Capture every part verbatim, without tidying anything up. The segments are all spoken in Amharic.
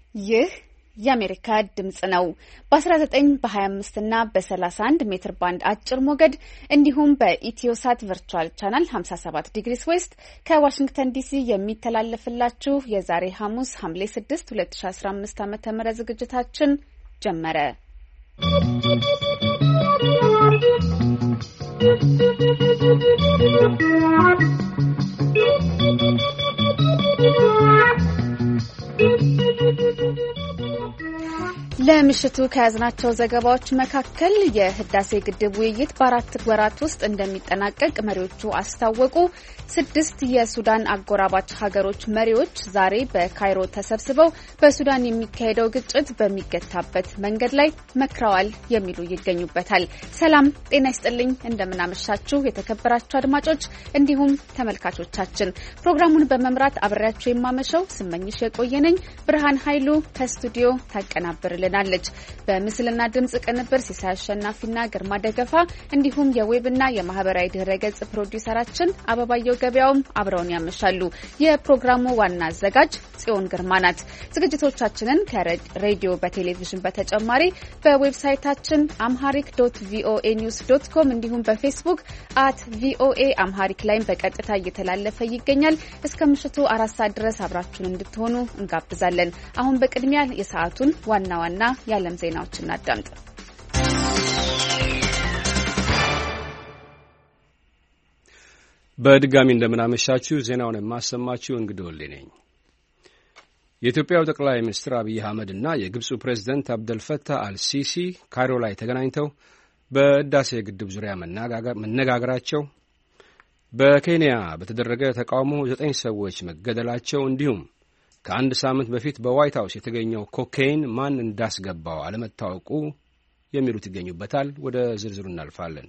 ይህ የአሜሪካ ድምጽ ነው። በ19 በ25 እና በ31 ሜትር ባንድ አጭር ሞገድ እንዲሁም በኢትዮሳት ቨርቹዋል ቻናል ሃምሳ ሰባት ዲግሪስ ዌስት ከዋሽንግተን ዲሲ የሚተላለፍላችሁ የዛሬ ሐሙስ ሐምሌ ስድስት ሁለት ሺ አስራ አምስት ዓ.ም ዝግጅታችን ጀመረ። ለምሽቱ ከያዝናቸው ዘገባዎች መካከል የህዳሴ ግድብ ውይይት በአራት ወራት ውስጥ እንደሚጠናቀቅ መሪዎቹ አስታወቁ። ስድስት የሱዳን አጎራባች ሀገሮች መሪዎች ዛሬ በካይሮ ተሰብስበው በሱዳን የሚካሄደው ግጭት በሚገታበት መንገድ ላይ መክረዋል የሚሉ ይገኙበታል። ሰላም ጤና ይስጥልኝ፣ እንደምናመሻችሁ የተከበራችሁ አድማጮች እንዲሁም ተመልካቾቻችን። ፕሮግራሙን በመምራት አብሬያችሁ የማመሸው ስመኝሽ የቆየነኝ። ብርሃን ኃይሉ ከስቱዲዮ ታቀናብርልናል። በምስልና ድምጽ ቅንብር ሲሳይ አሸናፊና ግርማ ደገፋ እንዲሁም የዌብና የማህበራዊ ድህረገጽ ፕሮዲውሰራችን አበባየው ገበያውም አብረውን ያመሻሉ። የፕሮግራሙ ዋና አዘጋጅ ጽዮን ግርማ ናት። ዝግጅቶቻችንን ከሬዲዮ በቴሌቪዥን በተጨማሪ በዌብሳይታችን አምሃሪክ ዶት ቪኦኤ ኒውስ ዶት ኮም እንዲሁም በፌስቡክ አት ቪኦኤ አምሃሪክ ላይ በቀጥታ እየተላለፈ ይገኛል። እስከ ምሽቱ አራት ሰዓት ድረስ አብራችሁን እንድትሆኑ እንጋብዛለን። አሁን በቅድሚያ የሰዓቱን ዋና ዋና የዓለም ዜናዎችን እናዳምጥ። በድጋሚ እንደምናመሻችሁ ዜናውን የማሰማችሁ እንግዲህ ወሌ ነኝ። የኢትዮጵያው ጠቅላይ ሚኒስትር አብይ አህመድ እና የግብፁ ፕሬዝዳንት አብደልፈታህ አልሲሲ ካይሮ ላይ ተገናኝተው በህዳሴ ግድብ ዙሪያ መነጋገራቸው፣ በኬንያ በተደረገ ተቃውሞ ዘጠኝ ሰዎች መገደላቸው እንዲሁም ከአንድ ሳምንት በፊት በዋይት ሀውስ የተገኘው ኮካይን ማን እንዳስገባው አለመታወቁ የሚሉት ይገኙበታል። ወደ ዝርዝሩ እናልፋለን።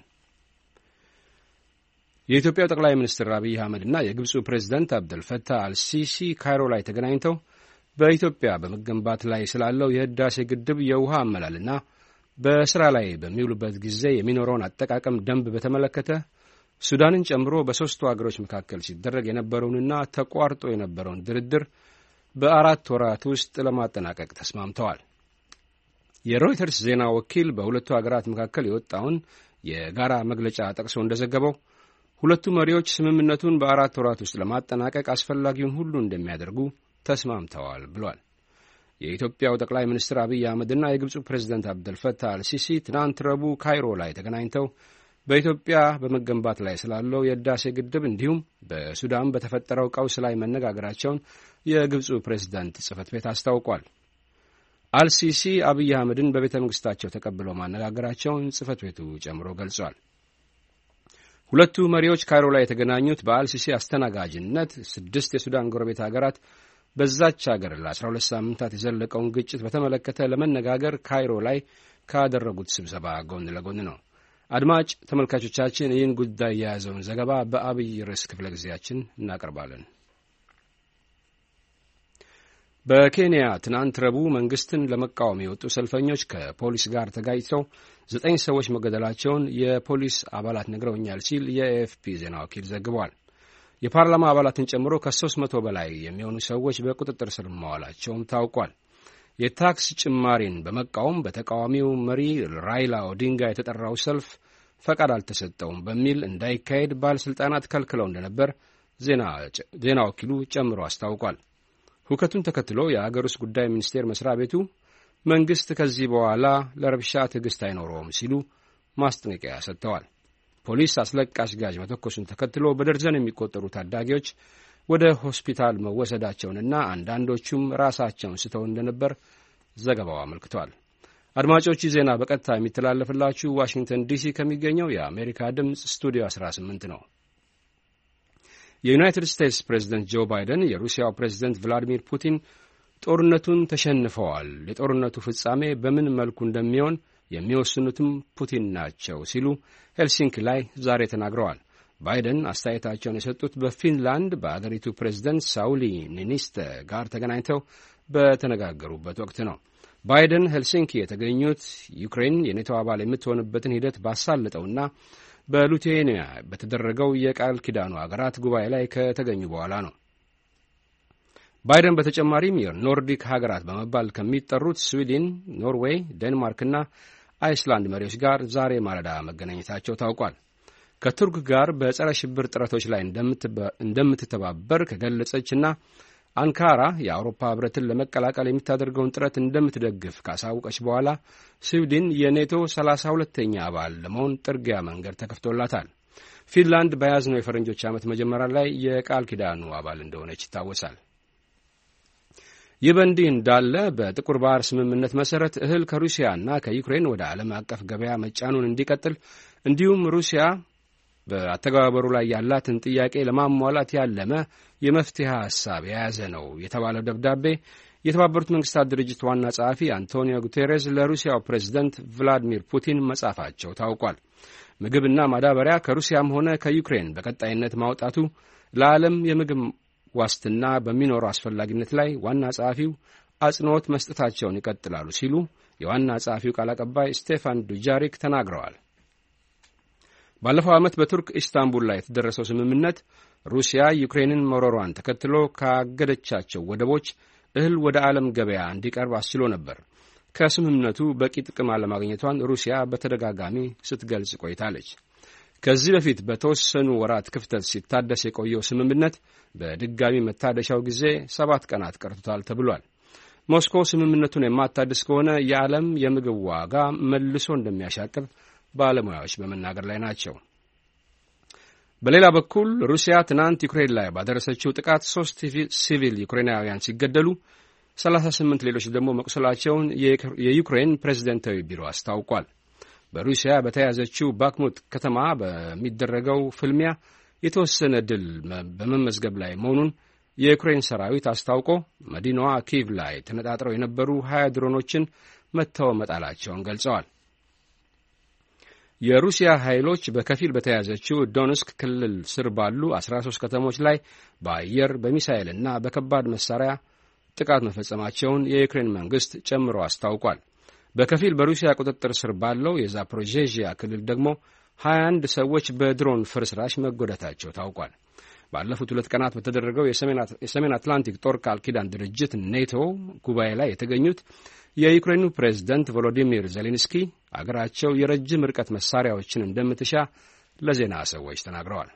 የኢትዮጵያው ጠቅላይ ሚኒስትር አብይ አህመድ እና የግብፁ ፕሬዝዳንት አብደልፈታህ አልሲሲ ካይሮ ላይ ተገናኝተው በኢትዮጵያ በመገንባት ላይ ስላለው የህዳሴ ግድብ የውሃ አመላልና በስራ ላይ በሚውሉበት ጊዜ የሚኖረውን አጠቃቀም ደንብ በተመለከተ ሱዳንን ጨምሮ በሦስቱ አገሮች መካከል ሲደረግ የነበረውንና ተቋርጦ የነበረውን ድርድር በአራት ወራት ውስጥ ለማጠናቀቅ ተስማምተዋል። የሮይተርስ ዜና ወኪል በሁለቱ ሀገራት መካከል የወጣውን የጋራ መግለጫ ጠቅሶ እንደዘገበው ሁለቱ መሪዎች ስምምነቱን በአራት ወራት ውስጥ ለማጠናቀቅ አስፈላጊውን ሁሉ እንደሚያደርጉ ተስማምተዋል ብሏል። የኢትዮጵያው ጠቅላይ ሚኒስትር አብይ አህመድና የግብፁ ፕሬዝዳንት አብደልፈታህ አልሲሲ ትናንት ረቡዕ ካይሮ ላይ ተገናኝተው በኢትዮጵያ በመገንባት ላይ ስላለው የህዳሴ ግድብ እንዲሁም በሱዳን በተፈጠረው ቀውስ ላይ መነጋገራቸውን የግብፁ ፕሬዝዳንት ጽህፈት ቤት አስታውቋል። አልሲሲ አብይ አህመድን በቤተ መንግስታቸው ተቀብለው ማነጋገራቸውን ጽህፈት ቤቱ ጨምሮ ገልጿል። ሁለቱ መሪዎች ካይሮ ላይ የተገናኙት በአልሲሲ አስተናጋጅነት ስድስት የሱዳን ጎረቤት ሀገራት በዛች ሀገር ለአስራ ሁለት ሳምንታት የዘለቀውን ግጭት በተመለከተ ለመነጋገር ካይሮ ላይ ካደረጉት ስብሰባ ጎን ለጎን ነው። አድማጭ ተመልካቾቻችን ይህን ጉዳይ የያዘውን ዘገባ በአብይ ርዕስ ክፍለ ጊዜያችን እናቀርባለን። በኬንያ ትናንት ረቡዕ መንግስትን ለመቃወም የወጡ ሰልፈኞች ከፖሊስ ጋር ተጋጭተው ዘጠኝ ሰዎች መገደላቸውን የፖሊስ አባላት ነግረውኛል ሲል የኤኤፍፒ ዜና ወኪል ዘግቧል። የፓርላማ አባላትን ጨምሮ ከሦስት መቶ በላይ የሚሆኑ ሰዎች በቁጥጥር ስር መዋላቸውም ታውቋል። የታክስ ጭማሪን በመቃወም በተቃዋሚው መሪ ራይላ ኦዲንጋ የተጠራው ሰልፍ ፈቃድ አልተሰጠውም በሚል እንዳይካሄድ ባለሥልጣናት ከልክለው እንደነበር ዜና ወኪሉ ጨምሮ አስታውቋል። ሁከቱን ተከትሎ የአገር ውስጥ ጉዳይ ሚኒስቴር መስሪያ ቤቱ መንግሥት ከዚህ በኋላ ለረብሻ ትዕግሥት አይኖረውም ሲሉ ማስጠንቀቂያ ሰጥተዋል። ፖሊስ አስለቃሽ ጋዝ መተኮሱን ተከትሎ በደርዘን የሚቆጠሩ ታዳጊዎች ወደ ሆስፒታል መወሰዳቸውንና አንዳንዶቹም ራሳቸውን ስተው እንደነበር ዘገባው አመልክቷል። አድማጮች ዜና በቀጥታ የሚተላለፍላችሁ ዋሽንግተን ዲሲ ከሚገኘው የአሜሪካ ድምፅ ስቱዲዮ አስራ ስምንት ነው። የዩናይትድ ስቴትስ ፕሬዝደንት ጆ ባይደን የሩሲያው ፕሬዝደንት ቭላዲሚር ፑቲን ጦርነቱን ተሸንፈዋል፣ የጦርነቱ ፍጻሜ በምን መልኩ እንደሚሆን የሚወስኑትም ፑቲን ናቸው ሲሉ ሄልሲንኪ ላይ ዛሬ ተናግረዋል። ባይደን አስተያየታቸውን የሰጡት በፊንላንድ በአገሪቱ ፕሬዝደንት ሳውሊ ኒኒስተ ጋር ተገናኝተው በተነጋገሩበት ወቅት ነው። ባይደን ሄልሲንኪ የተገኙት ዩክሬን የኔቶ አባል የምትሆንበትን ሂደት ባሳለጠውና በሊቱዌኒያ በተደረገው የቃል ኪዳኑ አገራት ጉባኤ ላይ ከተገኙ በኋላ ነው። ባይደን በተጨማሪም የኖርዲክ ሀገራት በመባል ከሚጠሩት ስዊድን፣ ኖርዌይ፣ ዴንማርክና አይስላንድ መሪዎች ጋር ዛሬ ማለዳ መገናኘታቸው ታውቋል። ከቱርክ ጋር በጸረ ሽብር ጥረቶች ላይ እንደምትተባበር ከገለጸችና አንካራ የአውሮፓ ህብረትን ለመቀላቀል የምታደርገውን ጥረት እንደምትደግፍ ካሳወቀች በኋላ ስዊድን የኔቶ ሰላሳ ሁለተኛ አባል ለመሆን ጥርጊያ መንገድ ተከፍቶላታል። ፊንላንድ በያዝነው የፈረንጆች ዓመት መጀመሪያ ላይ የቃል ኪዳኑ አባል እንደሆነች ይታወሳል። ይህ በእንዲህ እንዳለ በጥቁር ባህር ስምምነት መሠረት እህል ከሩሲያና ከዩክሬን ወደ ዓለም አቀፍ ገበያ መጫኑን እንዲቀጥል እንዲሁም ሩሲያ በአተገባበሩ ላይ ያላትን ጥያቄ ለማሟላት ያለመ የመፍትሄ ሐሳብ የያዘ ነው የተባለው ደብዳቤ የተባበሩት መንግስታት ድርጅት ዋና ጸሐፊ አንቶኒዮ ጉቴሬስ ለሩሲያው ፕሬዝደንት ቭላዲሚር ፑቲን መጻፋቸው ታውቋል። ምግብና ማዳበሪያ ከሩሲያም ሆነ ከዩክሬን በቀጣይነት ማውጣቱ ለዓለም የምግብ ዋስትና በሚኖረው አስፈላጊነት ላይ ዋና ጸሐፊው አጽንዖት መስጠታቸውን ይቀጥላሉ ሲሉ የዋና ጸሐፊው ቃል አቀባይ ስቴፋን ዱጃሪክ ተናግረዋል። ባለፈው ዓመት በቱርክ ኢስታንቡል ላይ የተደረሰው ስምምነት ሩሲያ ዩክሬንን መውረሯን ተከትሎ ካገደቻቸው ወደቦች እህል ወደ ዓለም ገበያ እንዲቀርብ አስችሎ ነበር። ከስምምነቱ በቂ ጥቅም አለማግኘቷን ሩሲያ በተደጋጋሚ ስትገልጽ ቆይታለች። ከዚህ በፊት በተወሰኑ ወራት ክፍተት ሲታደስ የቆየው ስምምነት በድጋሚ መታደሻው ጊዜ ሰባት ቀናት ቀርቶታል ተብሏል። ሞስኮ ስምምነቱን የማታድስ ከሆነ የዓለም የምግብ ዋጋ መልሶ እንደሚያሻቅብ ባለሙያዎች በመናገር ላይ ናቸው። በሌላ በኩል ሩሲያ ትናንት ዩክሬን ላይ ባደረሰችው ጥቃት ሶስት ሲቪል ዩክሬናውያን ሲገደሉ ሰላሳ ስምንት ሌሎች ደግሞ መቁሰላቸውን የዩክሬን ፕሬዝደንታዊ ቢሮ አስታውቋል። በሩሲያ በተያዘችው ባክሙት ከተማ በሚደረገው ፍልሚያ የተወሰነ ድል በመመዝገብ ላይ መሆኑን የዩክሬን ሰራዊት አስታውቆ መዲናዋ ኪቭ ላይ ተነጣጥረው የነበሩ ሀያ ድሮኖችን መትተው መጣላቸውን ገልጸዋል። የሩሲያ ኃይሎች በከፊል በተያዘችው ዶንስክ ክልል ስር ባሉ አስራ ሶስት ከተሞች ላይ በአየር በሚሳኤልና በከባድ መሳሪያ ጥቃት መፈጸማቸውን የዩክሬን መንግስት ጨምሮ አስታውቋል። በከፊል በሩሲያ ቁጥጥር ስር ባለው የዛፖሮዤዥያ ክልል ደግሞ ሀያ አንድ ሰዎች በድሮን ፍርስራሽ መጎዳታቸው ታውቋል። ባለፉት ሁለት ቀናት በተደረገው የሰሜን አትላንቲክ ጦር ቃል ኪዳን ድርጅት ኔቶ ጉባኤ ላይ የተገኙት የዩክሬኑ ፕሬዝደንት ቮሎዲሚር ዜሌንስኪ አገራቸው የረጅም ርቀት መሳሪያዎችን እንደምትሻ ለዜና ሰዎች ተናግረዋል።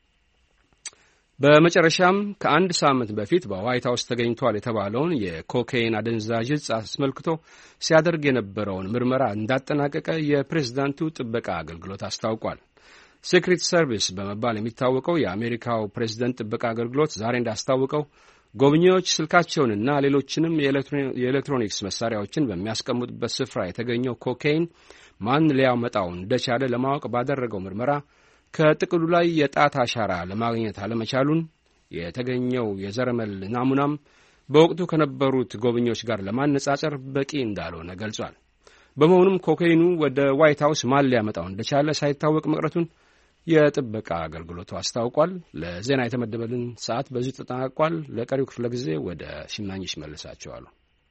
በመጨረሻም ከአንድ ሳምንት በፊት በዋይት ሀውስ ተገኝቷል የተባለውን የኮካይን አደንዛዥ ዕፅ አስመልክቶ ሲያደርግ የነበረውን ምርመራ እንዳጠናቀቀ የፕሬዝዳንቱ ጥበቃ አገልግሎት አስታውቋል። ሴክሬት ሰርቪስ በመባል የሚታወቀው የአሜሪካው ፕሬዝደንት ጥበቃ አገልግሎት ዛሬ እንዳስታወቀው ጎብኚዎች ስልካቸውንና ሌሎችንም የኤሌክትሮኒክስ መሳሪያዎችን በሚያስቀምጡበት ስፍራ የተገኘው ኮካይን ማን ሊያመጣው እንደቻለ ለማወቅ ባደረገው ምርመራ ከጥቅሉ ላይ የጣት አሻራ ለማግኘት አለመቻሉን፣ የተገኘው የዘረመል ናሙናም በወቅቱ ከነበሩት ጎብኚዎች ጋር ለማነጻጸር በቂ እንዳልሆነ ገልጿል። በመሆኑም ኮካይኑ ወደ ዋይት ሀውስ ማን ሊያመጣው እንደቻለ ሳይታወቅ መቅረቱን የጥበቃ አገልግሎቱ አስታውቋል። ለዜና የተመደበልን ሰዓት በዚሁ ተጠናቋል። ለቀሪው ክፍለ ጊዜ ወደ ሽማኝሽ መልሳቸዋለሁ።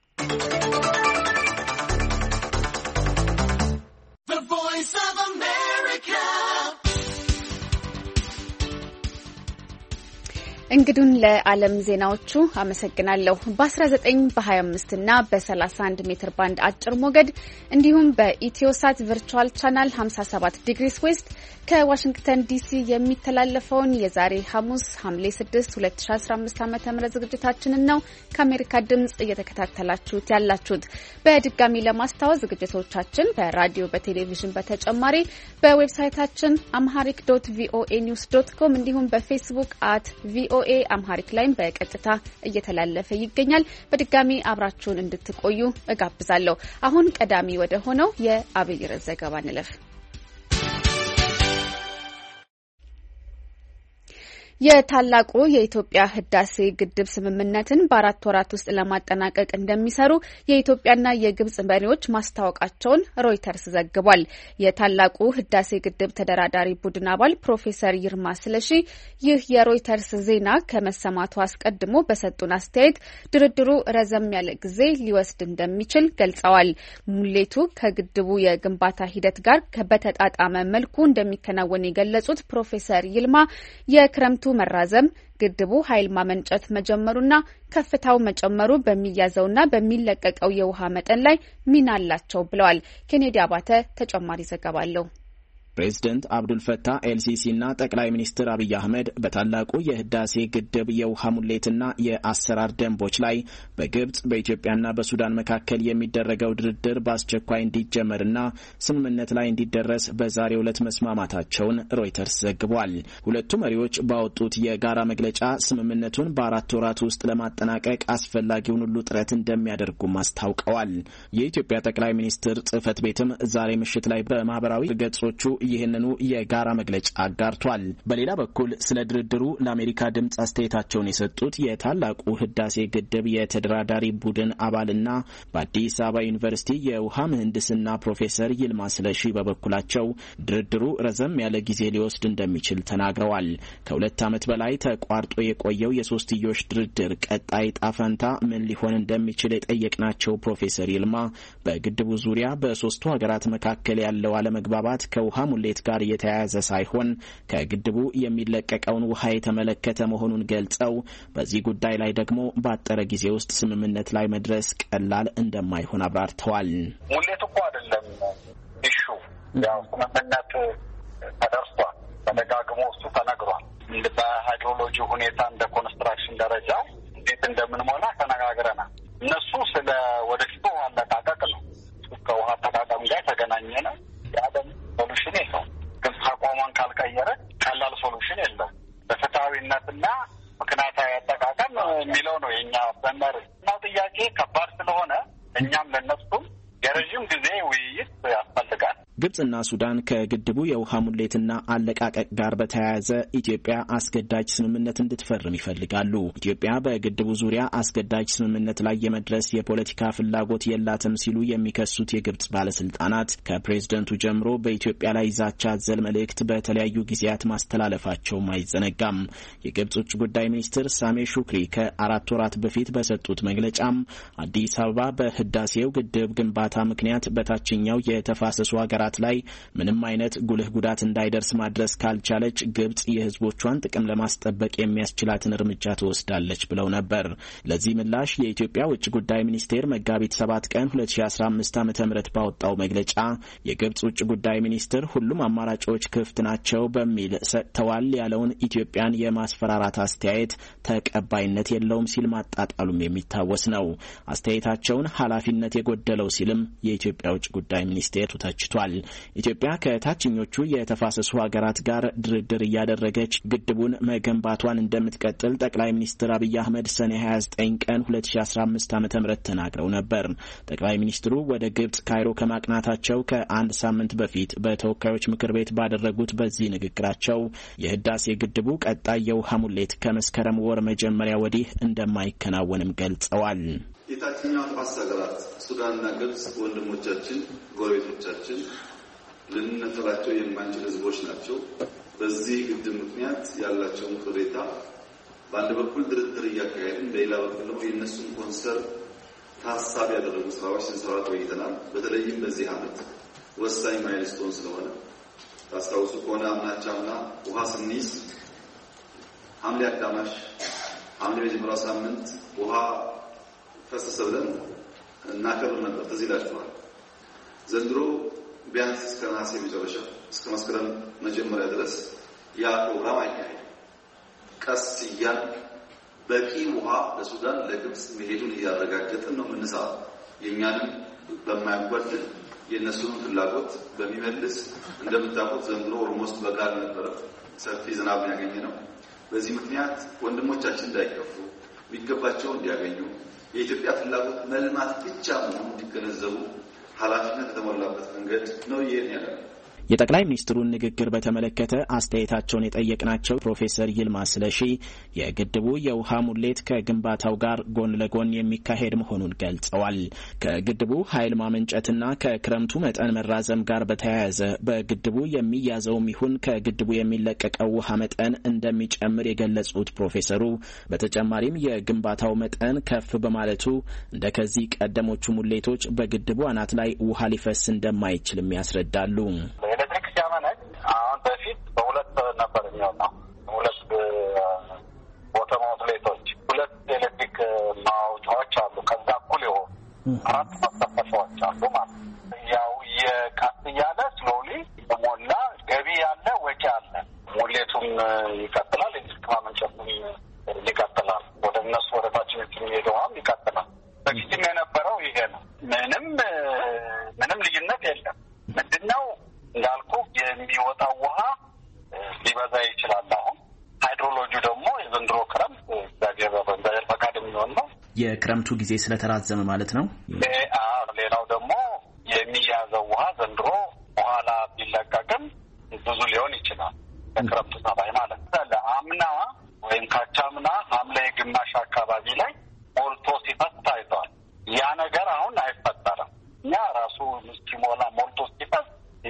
እንግዱን ለዓለም ዜናዎቹ አመሰግናለሁ። በ19 በ25 እና በ31 ሜትር ባንድ አጭር ሞገድ እንዲሁም በኢትዮሳት ቨርቹዋል ቻናል ሃምሳ ሰባት ዲግሪስ ዌስት ከዋሽንግተን ዲሲ የሚተላለፈውን የዛሬ ሐሙስ ሐምሌ ስድስት ሁለት ሺ አስራ አምስት ዓ.ም ዝግጅታችንን ነው ከአሜሪካ ድምጽ እየተከታተላችሁት ያላችሁት። በድጋሚ ለማስታወስ ዝግጅቶቻችን በራዲዮ በቴሌቪዥን በተጨማሪ በዌብሳይታችን amharic ዶት ቪኦኤ ኒውስ ዶት ኮም እንዲሁም በፌስቡክ አት ቪኦኤ አምሃሪክ ላይም በቀጥታ እየተላለፈ ይገኛል። በድጋሚ አብራችሁን እንድትቆዩ እጋብዛለሁ። አሁን ቀዳሚ ወደ ሆነው የአብይ ርዕስ ዘገባ እንለፍ። የታላቁ የኢትዮጵያ ህዳሴ ግድብ ስምምነትን በአራት ወራት ውስጥ ለማጠናቀቅ እንደሚሰሩ የኢትዮጵያና የግብጽ መሪዎች ማስታወቃቸውን ሮይተርስ ዘግቧል። የታላቁ ህዳሴ ግድብ ተደራዳሪ ቡድን አባል ፕሮፌሰር ይርማ ስለሺ ይህ የሮይተርስ ዜና ከመሰማቱ አስቀድሞ በሰጡን አስተያየት ድርድሩ ረዘም ያለ ጊዜ ሊወስድ እንደሚችል ገልጸዋል። ሙሌቱ ከግድቡ የግንባታ ሂደት ጋር በተጣጣመ መልኩ እንደሚከናወን የገለጹት ፕሮፌሰር ይልማ የክረምቱ መራዘም ግድቡ ኃይል ማመንጨት መጀመሩና ከፍታው መጨመሩ በሚያዘውና በሚለቀቀው የውሃ መጠን ላይ ሚና አላቸው ብለዋል። ኬኔዲ አባተ ተጨማሪ ዘገባ አለው። ፕሬዝዳንት አብዱል ፈታህ ኤልሲሲና ጠቅላይ ሚኒስትር አብይ አህመድ በታላቁ የህዳሴ ግድብ የውሃ ሙሌትና የአሰራር ደንቦች ላይ በግብጽ በኢትዮጵያና በሱዳን መካከል የሚደረገው ድርድር በአስቸኳይ እንዲጀመርና ስምምነት ላይ እንዲደረስ በዛሬው ዕለት መስማማታቸውን ሮይተርስ ዘግቧል። ሁለቱ መሪዎች ባወጡት የጋራ መግለጫ ስምምነቱን በአራት ወራት ውስጥ ለማጠናቀቅ አስፈላጊውን ሁሉ ጥረት እንደሚያደርጉም አስታውቀዋል። የኢትዮጵያ ጠቅላይ ሚኒስትር ጽህፈት ቤትም ዛሬ ምሽት ላይ በማህበራዊ ገጾቹ ይህንኑ የጋራ መግለጫ አጋርቷል። በሌላ በኩል ስለ ድርድሩ ለአሜሪካ ድምጽ አስተያየታቸውን የሰጡት የታላቁ ህዳሴ ግድብ የተደራዳሪ ቡድን አባልና በአዲስ አበባ ዩኒቨርሲቲ የውሃ ምህንድስና ፕሮፌሰር ይልማ ስለሺ በበኩላቸው ድርድሩ ረዘም ያለ ጊዜ ሊወስድ እንደሚችል ተናግረዋል። ከሁለት ዓመት በላይ ተቋርጦ የቆየው የሶስትዮሽ ድርድር ቀጣይ ጣፈንታ ምን ሊሆን እንደሚችል የጠየቅናቸው ፕሮፌሰር ይልማ በግድቡ ዙሪያ በሶስቱ ሀገራት መካከል ያለው አለመግባባት ከውሃ ሙሌት ጋር የተያያዘ ሳይሆን ከግድቡ የሚለቀቀውን ውሃ የተመለከተ መሆኑን ገልጸው በዚህ ጉዳይ ላይ ደግሞ ባጠረ ጊዜ ውስጥ ስምምነት ላይ መድረስ ቀላል እንደማይሆን አብራርተዋል። ሙሌት እኮ አይደለም ኢሹ፣ ያው ስምምነት ተደርሷል። ተደጋግሞ እሱ ተነግሯል። በሃይድሮሎጂ ሁኔታ እንደ ኮንስትራክሽን ደረጃ እንዴት እንደምንሞላ ተነጋግረናል። እነሱ ስለ ወደፊቱ ውሃ አለቃቀቅ ነው። ከውሃ አጠቃቀም ጋር ተገናኘ ነው። ያለም ሶሉሽን የለው። ግን አቋሟን ካልቀየረ ቀላል ሶሉሽን የለው። በፍትሃዊነትና ምክንያታዊ አጠቃቀም የሚለው ነው የኛ አስተማሪ እና ጥያቄ ከባድ ስለሆነ እኛም ለነሱም የረጅም ጊዜ ውይይት ያስፈልጋል። ግብጽና ሱዳን ከግድቡ የውሃ ሙሌትና አለቃቀቅ ጋር በተያያዘ ኢትዮጵያ አስገዳጅ ስምምነት እንድትፈርም ይፈልጋሉ። ኢትዮጵያ በግድቡ ዙሪያ አስገዳጅ ስምምነት ላይ የመድረስ የፖለቲካ ፍላጎት የላትም ሲሉ የሚከሱት የግብጽ ባለስልጣናት ከፕሬዝደንቱ ጀምሮ በኢትዮጵያ ላይ ዛቻ አዘል መልእክት በተለያዩ ጊዜያት ማስተላለፋቸውም አይዘነጋም። የግብጽ ውጭ ጉዳይ ሚኒስትር ሳሜ ሹክሪ ከአራት ወራት በፊት በሰጡት መግለጫም አዲስ አበባ በህዳሴው ግድብ ግንባታ ምክንያት በታችኛው የተፋሰሱ ሀገራት ላይ ምንም አይነት ጉልህ ጉዳት እንዳይደርስ ማድረስ ካልቻለች ግብጽ የህዝቦቿን ጥቅም ለማስጠበቅ የሚያስችላትን እርምጃ ትወስዳለች ብለው ነበር። ለዚህ ምላሽ የኢትዮጵያ ውጭ ጉዳይ ሚኒስቴር መጋቢት ሰባት ቀን ሁለት ሺህ አስራ አምስት ዓ.ም ባወጣው መግለጫ የግብጽ ውጭ ጉዳይ ሚኒስትር ሁሉም አማራጮች ክፍት ናቸው በሚል ሰጥተዋል ያለውን ኢትዮጵያን የማስፈራራት አስተያየት ተቀባይነት የለውም ሲል ማጣጣሉም የሚታወስ ነው። አስተያየታቸውን ኃላፊነት የጎደለው ሲልም የኢትዮጵያ ውጭ ጉዳይ ሚኒስቴር ተችቷል። ኢትዮጵያ ከታችኞቹ የተፋሰሱ ሀገራት ጋር ድርድር እያደረገች ግድቡን መገንባቷን እንደምትቀጥል ጠቅላይ ሚኒስትር አብይ አህመድ ሰኔ ሀያ ዘጠኝ ቀን ሁለት ሺህ አስራ አምስት ዓ.ም ተናግረው ነበር። ጠቅላይ ሚኒስትሩ ወደ ግብጽ ካይሮ ከማቅናታቸው ከአንድ ሳምንት በፊት በተወካዮች ምክር ቤት ባደረጉት በዚህ ንግግራቸው የህዳሴ ግድቡ ቀጣይ የውሃ ሙሌት ከመስከረም ወር መጀመሪያ ወዲህ እንደማይከናወንም ገልጸዋል። የታችኛው ተፋሰስ ሀገራት ሱዳንና ግብጽ ወንድሞቻችን፣ ጎረቤቶቻችን ልንነጥላቸው የማንችል ህዝቦች ናቸው። በዚህ ግድብ ምክንያት ያላቸውን ቅሬታ በአንድ በኩል ድርድር እያካሄድን በሌላ በኩል ደግሞ የእነሱን ኮንሰርን ታሳቢ ያደረጉ ስራዎች ስንሰራ ቆይተናል። በተለይም በዚህ ዓመት ወሳኝ ማይልስቶን ስለሆነ ታስታውሱ ከሆነ አምናቻምና ውሃ ስንይዝ ሐምሌ አጋማሽ ሐምሌ መጀመሪያው ሳምንት ውሃ ፈሰሰ ብለን እናከብር ነበር። ትዝ ይላችኋል። ዘንድሮ ቢያንስ እስከ ነሐሴ መጨረሻ እስከ መስከረም መጀመሪያ ድረስ ያ ፕሮግራም አይካሄድም። ቀስ እያልን በቂ ውሃ ለሱዳን ለግብጽ መሄዱን እያረጋገጥን ነው የምንሰራው። የእኛንም በማያጓድል የእነሱን ፍላጎት በሚመልስ እንደምታውቁት ዘንድሮ ኦልሞስት በጋር ነበረ ሰፊ ዝናብ ያገኘ ነው። በዚህ ምክንያት ወንድሞቻችን እንዳይከፉ የሚገባቸው እንዲያገኙ የኢትዮጵያ ፍላጎት መልማት ብቻ መሆኑን እንዲገነዘቡ ኃላፊነት የተሞላበት መንገድ ነው ይሄን ያለው። የጠቅላይ ሚኒስትሩን ንግግር በተመለከተ አስተያየታቸውን የጠየቅናቸው ፕሮፌሰር ይልማ ስለሺ የግድቡ የውሃ ሙሌት ከግንባታው ጋር ጎን ለጎን የሚካሄድ መሆኑን ገልጸዋል። ከግድቡ ኃይል ማመንጨትና ከክረምቱ መጠን መራዘም ጋር በተያያዘ በግድቡ የሚያዘውም ይሁን ከግድቡ የሚለቀቀው ውሃ መጠን እንደሚጨምር የገለጹት ፕሮፌሰሩ በተጨማሪም የግንባታው መጠን ከፍ በማለቱ እንደ ከዚህ ቀደሞቹ ሙሌቶች በግድቡ አናት ላይ ውሃ ሊፈስ እንደማይችልም ያስረዳሉ። ኤሌክትሪክ ሲያመነጭ አሁን በፊት በሁለት ነበር የሚወጣው። ሁለት አራት ማስተፈሻዎች አሉ ማለት ያው የቀስ እያለ ስሎሊ በሞላ ገቢ ያለ ወጪ አለ። ሙሌቱም ይቀጥላል፣ ኤሌክትሪክ ማመንጨቱም ይቀጥላል፣ ወደ እነሱ ወደ ታች የሚሄደውም ይቀጥላል። በፊትም የነበረው ይሄ ነው። ምንም ምንም ልዩነት የለም። ምንድነው እንዳልኩ የሚወጣው ውሃ ሊበዛ ይችላል። አሁን ሃይድሮሎጂ ደግሞ የዘንድሮ ክረምት በእግዚአብሔር ፈቃድ የሚሆን ነው። የክረምቱ ጊዜ ስለተራዘመ ማለት ነው። ሌላው ደግሞ የሚያዘው ውሃ ዘንድሮ በኋላ ቢለቀቅም ብዙ ሊሆን ይችላል። በክረምቱ ሰባይ ማለት ነው። አምና ወይም ካቻምና ሐምሌ ግማሽ አካባቢ ላይ ሞልቶ ሲፈስ ታይቷል። ያ ነገር አሁን አይፈጠርም። ያ ራሱ ሲሞላ ሞልቶ ሲፈስ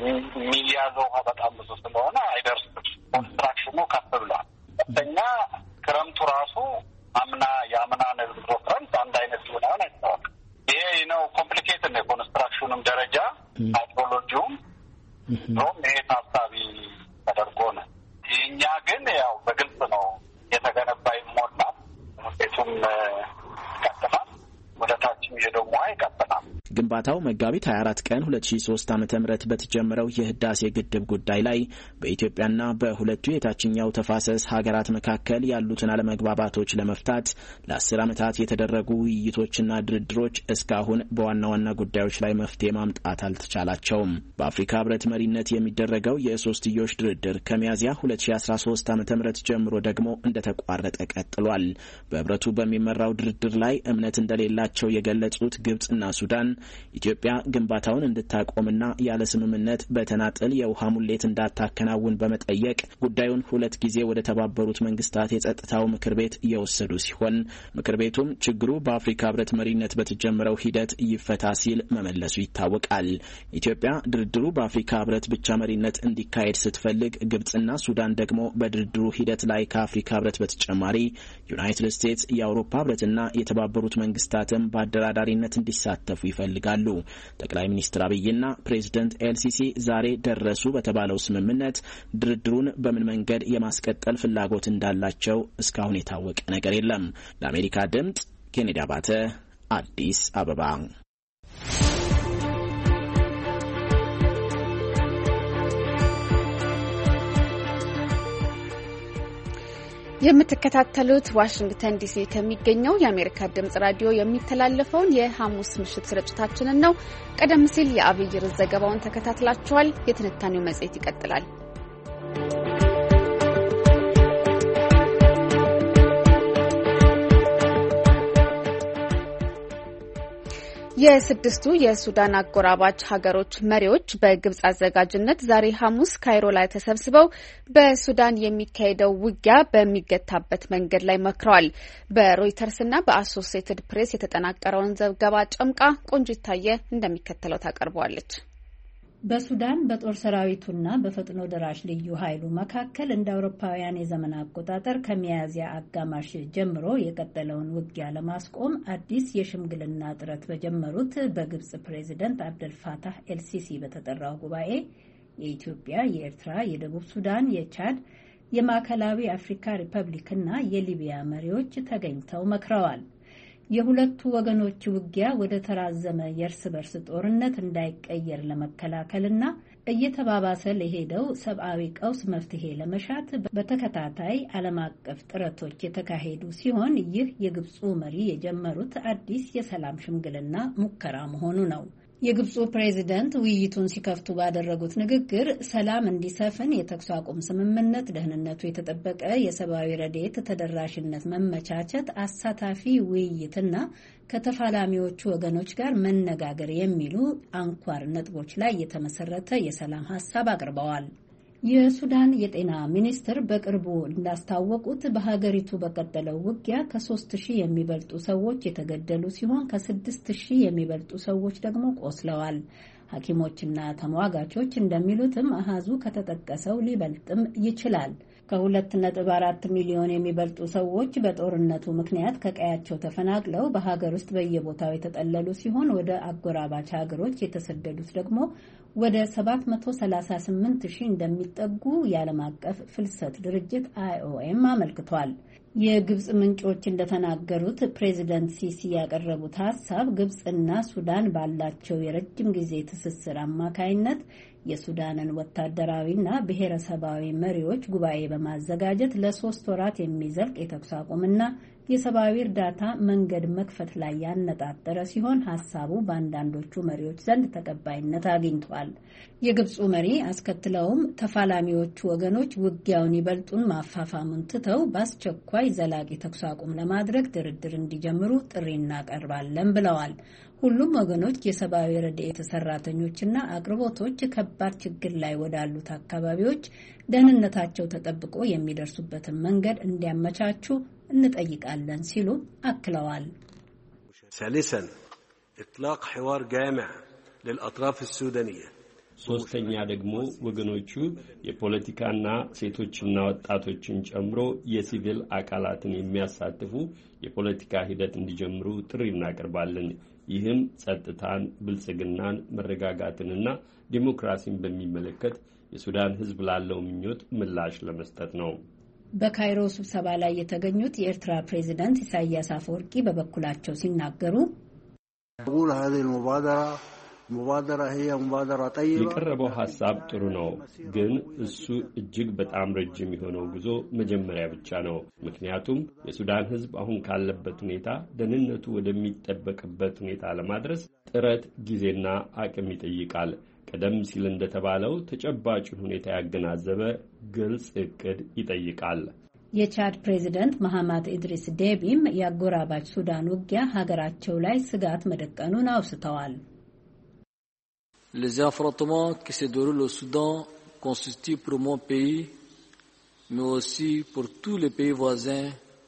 የሚያዘው ውሃ በጣም ብዙ ስለሆነ አይደርስም። ኮንስትራክሽኑ ከፍ ብሏል። ሁለተኛ ክረምቱ ራሱ አምና የአምና ነዝሮ ክረምት አንድ አይነት ሲሆን አይታወቅም። ይሄ ነው ኮምፕሊኬትድ ነው የኮንስትራክሽኑም ደረጃ ሃይድሮሎጂውም ሮም ይሄ ታሳቢ ተደርጎ ነው። እኛ ግን ያው በግልጽ ነው የተገነባ ይሞላል፣ ቤቱም ይቀጥላል፣ ወደ ታችም ሄደው ውሃ ይቀጥላል። ግንባታው መጋቢት ሀያ አራት ቀን ሁለት ሺ ሶስት ዓመተ ምህረት በተጀመረው የህዳሴ ግድብ ጉዳይ ላይ በኢትዮጵያና በሁለቱ የታችኛው ተፋሰስ ሀገራት መካከል ያሉትን አለመግባባቶች ለመፍታት ለአስር ዓመታት የተደረጉ ውይይቶችና ድርድሮች እስካሁን በዋና ዋና ጉዳዮች ላይ መፍትሄ ማምጣት አልተቻላቸውም። በአፍሪካ ህብረት መሪነት የሚደረገው የሶስትዮሽ ድርድር ከሚያዝያ ሁለት ሺ አስራ ሶስት ዓመተ ምህረት ጀምሮ ደግሞ እንደተቋረጠ ቀጥሏል። በህብረቱ በሚመራው ድርድር ላይ እምነት እንደሌላቸው የገለጹት ግብጽና ሱዳን ኢትዮጵያ ግንባታውን እንድታቆምና ያለ ስምምነት በተናጠል የውሃ ሙሌት እንዳታከናውን በመጠየቅ ጉዳዩን ሁለት ጊዜ ወደ ተባበሩት መንግስታት የጸጥታው ምክር ቤት እየወሰዱ ሲሆን ምክር ቤቱም ችግሩ በአፍሪካ ህብረት መሪነት በተጀመረው ሂደት ይፈታ ሲል መመለሱ ይታወቃል። ኢትዮጵያ ድርድሩ በአፍሪካ ህብረት ብቻ መሪነት እንዲካሄድ ስትፈልግ፣ ግብጽና ሱዳን ደግሞ በድርድሩ ሂደት ላይ ከአፍሪካ ህብረት በተጨማሪ ዩናይትድ ስቴትስ፣ የአውሮፓ ህብረትና የተባበሩት መንግስታትም በአደራዳሪነት እንዲሳተፉ ይፈልጋሉ። ጠቅላይ ሚኒስትር አብይና ፕሬዝዳንት ኤልሲሲ ዛሬ ደረሱ በተባለው ስምምነት ድርድሩን በምን መንገድ የማስቀጠል ፍላጎት እንዳላቸው እስካሁን የታወቀ ነገር የለም። ለአሜሪካ ድምጽ ኬኔዲ አባተ አዲስ አበባ። የምትከታተሉት ዋሽንግተን ዲሲ ከሚገኘው የአሜሪካ ድምጽ ራዲዮ የሚተላለፈውን የሐሙስ ምሽት ስርጭታችንን ነው። ቀደም ሲል የአብይ ርዕስ ዘገባውን ተከታትላችኋል። የትንታኔው መጽሔት ይቀጥላል። የስድስቱ የሱዳን አጎራባች ሀገሮች መሪዎች በግብጽ አዘጋጅነት ዛሬ ሐሙስ ካይሮ ላይ ተሰብስበው በሱዳን የሚካሄደው ውጊያ በሚገታበት መንገድ ላይ መክረዋል። በሮይተርስና በአሶሲኤትድ ፕሬስ የተጠናቀረውን ዘገባ ጨምቃ ቆንጂት ታየ እንደሚከተለው ታቀርበዋለች። በሱዳን በጦር ሰራዊቱና በፈጥኖ ደራሽ ልዩ ኃይሉ መካከል እንደ አውሮፓውያን የዘመን አቆጣጠር ከሚያዝያ አጋማሽ ጀምሮ የቀጠለውን ውጊያ ለማስቆም አዲስ የሽምግልና ጥረት በጀመሩት በግብጽ ፕሬዚደንት አብደልፋታህ ኤልሲሲ በተጠራው ጉባኤ የኢትዮጵያ፣ የኤርትራ፣ የደቡብ ሱዳን፣ የቻድ፣ የማዕከላዊ አፍሪካ ሪፐብሊክና የሊቢያ መሪዎች ተገኝተው መክረዋል። የሁለቱ ወገኖች ውጊያ ወደ ተራዘመ የእርስ በርስ ጦርነት እንዳይቀየር ለመከላከልና እየተባባሰ ለሄደው ሰብአዊ ቀውስ መፍትሄ ለመሻት በተከታታይ ዓለም አቀፍ ጥረቶች የተካሄዱ ሲሆን ይህ የግብፁ መሪ የጀመሩት አዲስ የሰላም ሽምግልና ሙከራ መሆኑ ነው። የግብፁ ፕሬዚደንት ውይይቱን ሲከፍቱ ባደረጉት ንግግር ሰላም እንዲሰፍን የተኩስ አቁም ስምምነት፣ ደህንነቱ የተጠበቀ የሰብአዊ ረድኤት ተደራሽነት መመቻቸት፣ አሳታፊ ውይይትና ከተፋላሚዎቹ ወገኖች ጋር መነጋገር የሚሉ አንኳር ነጥቦች ላይ የተመሰረተ የሰላም ሀሳብ አቅርበዋል። የሱዳን የጤና ሚኒስትር በቅርቡ እንዳስታወቁት በሀገሪቱ በቀጠለው ውጊያ ከሶስት ሺህ የሚበልጡ ሰዎች የተገደሉ ሲሆን ከስድስት ሺህ የሚበልጡ ሰዎች ደግሞ ቆስለዋል። ሐኪሞችና ተሟጋቾች እንደሚሉትም አሃዙ ከተጠቀሰው ሊበልጥም ይችላል። ከሁለት ነጥብ አራት ሚሊዮን የሚበልጡ ሰዎች በጦርነቱ ምክንያት ከቀያቸው ተፈናቅለው በሀገር ውስጥ በየቦታው የተጠለሉ ሲሆን ወደ አጎራባች ሀገሮች የተሰደዱት ደግሞ ወደ ሰባት መቶ ሰላሳ ስምንት ሺህ እንደሚጠጉ የዓለም አቀፍ ፍልሰት ድርጅት አይኦኤም አመልክቷል። የግብጽ ምንጮች እንደተናገሩት ፕሬዚደንት ሲሲ ያቀረቡት ሀሳብ ግብጽና ሱዳን ባላቸው የረጅም ጊዜ ትስስር አማካይነት የሱዳንን ወታደራዊና ብሔረሰባዊ መሪዎች ጉባኤ በማዘጋጀት ለሶስት ወራት የሚዘልቅ የተኩስ አቁምና የሰብአዊ እርዳታ መንገድ መክፈት ላይ ያነጣጠረ ሲሆን ሀሳቡ በአንዳንዶቹ መሪዎች ዘንድ ተቀባይነት አግኝቷል። የግብፁ መሪ አስከትለውም ተፋላሚዎቹ ወገኖች ውጊያውን ይበልጡን ማፋፋሙን ትተው በአስቸኳይ ዘላቂ ተኩስ አቁም ለማድረግ ድርድር እንዲጀምሩ ጥሪ እናቀርባለን ብለዋል። ሁሉም ወገኖች የሰብአዊ ረድኤት ሰራተኞችና አቅርቦቶች ከባድ ችግር ላይ ወዳሉት አካባቢዎች ደህንነታቸው ተጠብቆ የሚደርሱበትን መንገድ እንዲያመቻቹ እንጠይቃለን ሲሉ አክለዋል። ثالثا اطلاق حوار جامع للاطراف السودانيه ሶስተኛ ደግሞ ወገኖቹ የፖለቲካና ሴቶችና ወጣቶችን ጨምሮ የሲቪል አካላትን የሚያሳትፉ የፖለቲካ ሂደት እንዲጀምሩ ጥሪ እናቀርባለን። ይህም ጸጥታን፣ ብልጽግናን፣ መረጋጋትንና ዲሞክራሲን በሚመለከት የሱዳን ሕዝብ ላለው ምኞት ምላሽ ለመስጠት ነው። በካይሮ ስብሰባ ላይ የተገኙት የኤርትራ ፕሬዝዳንት ኢሳያስ አፈወርቂ በበኩላቸው ሲናገሩ የቀረበው ሐሳብ ጥሩ ነው፣ ግን እሱ እጅግ በጣም ረጅም የሆነው ጉዞ መጀመሪያ ብቻ ነው። ምክንያቱም የሱዳን ሕዝብ አሁን ካለበት ሁኔታ ደህንነቱ ወደሚጠበቅበት ሁኔታ ለማድረስ ጥረት፣ ጊዜና አቅም ይጠይቃል። ቀደም ሲል እንደተባለው ተጨባጩን ሁኔታ ያገናዘበ ግልጽ እቅድ ይጠይቃል። የቻድ ፕሬዝዳንት መሐማት ኢድሪስ ዴቢም የአጎራባች ሱዳን ውጊያ ሀገራቸው ላይ ስጋት መደቀኑን አውስተዋል። Les affrontements qui se déroulent au Soudan constituent pour mon pays, mais aussi pour tous les pays voisins.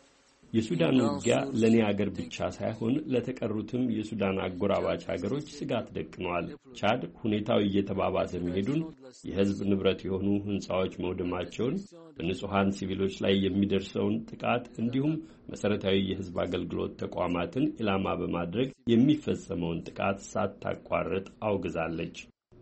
የሱዳን ውጊያ ለኔ ሀገር ብቻ ሳይሆን ለተቀሩትም የሱዳን አጎራባች ሀገሮች ስጋት ደቅነዋል። ቻድ ሁኔታው እየተባባሰ መሄዱን፣ የህዝብ ንብረት የሆኑ ህንጻዎች መውደማቸውን፣ በንጹሃን ሲቪሎች ላይ የሚደርሰውን ጥቃት እንዲሁም መሰረታዊ የህዝብ አገልግሎት ተቋማትን ኢላማ በማድረግ የሚፈጸመውን ጥቃት ሳታቋርጥ አውግዛለች።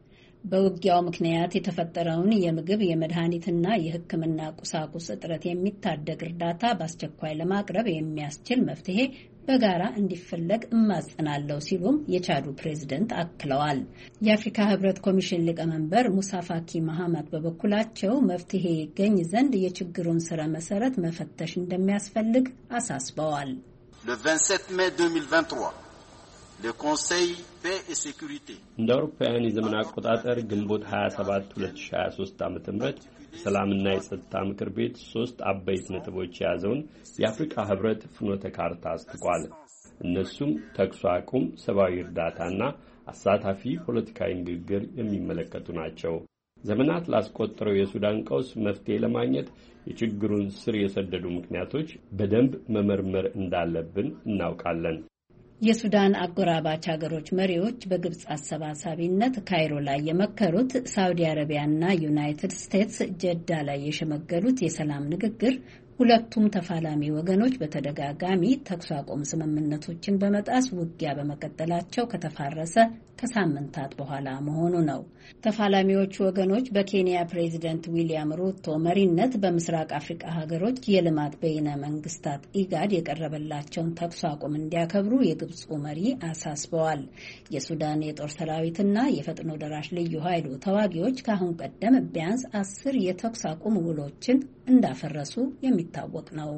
በውጊያው ምክንያት የተፈጠረውን የምግብ የመድኃኒትና የሕክምና ቁሳቁስ እጥረት የሚታደግ እርዳታ በአስቸኳይ ለማቅረብ የሚያስችል መፍትሄ በጋራ እንዲፈለግ እማጸናለሁ ሲሉም የቻዱ ፕሬዝደንት አክለዋል። የአፍሪካ ህብረት ኮሚሽን ሊቀመንበር ሙሳ ፋኪ መሐመድ በበኩላቸው መፍትሄ ይገኝ ዘንድ የችግሩን ስረ መሰረት መፈተሽ እንደሚያስፈልግ አሳስበዋል። le vingt-sept mai deux mille vingt-trois le conseil paix et sécurité እንደ አውሮፓውያን የዘመን አቆጣጠር ግንቦት ሃያ ሰባት ሁለት ሺህ ሃያ ሶስት ዓመተ ምህረት ሰላምና የጸጥታ ምክር ቤት ሶስት አበይት ነጥቦች የያዘውን የአፍሪካ ህብረት ፍኖተ ካርታ አስጥቋል። እነሱም ተኩስ አቁም፣ ሰብአዊ እርዳታና አሳታፊ ፖለቲካዊ ንግግር የሚመለከቱ ናቸው። ዘመናት ላስቆጠረው የሱዳን ቀውስ መፍትሄ ለማግኘት የችግሩን ስር የሰደዱ ምክንያቶች በደንብ መመርመር እንዳለብን እናውቃለን። የሱዳን አጎራባች ሀገሮች መሪዎች በግብጽ አሰባሳቢነት ካይሮ ላይ የመከሩት ሳውዲ አረቢያና ዩናይትድ ስቴትስ ጀዳ ላይ የሸመገሉት የሰላም ንግግር ሁለቱም ተፋላሚ ወገኖች በተደጋጋሚ ተኩስ አቁም ስምምነቶችን በመጣስ ውጊያ በመቀጠላቸው ከተፋረሰ ከሳምንታት በኋላ መሆኑ ነው። ተፋላሚዎቹ ወገኖች በኬንያ ፕሬዚደንት ዊሊያም ሩቶ መሪነት በምስራቅ አፍሪካ ሀገሮች የልማት በይነ መንግስታት ኢጋድ የቀረበላቸውን ተኩስ አቁም እንዲያከብሩ የግብፁ መሪ አሳስበዋል። የሱዳን የጦር ሰራዊትና የፈጥኖ ደራሽ ልዩ ኃይሉ ተዋጊዎች ከአሁን ቀደም ቢያንስ አስር የተኩስ አቁም ውሎችን እንዳፈረሱ የሚታወቅ ነው።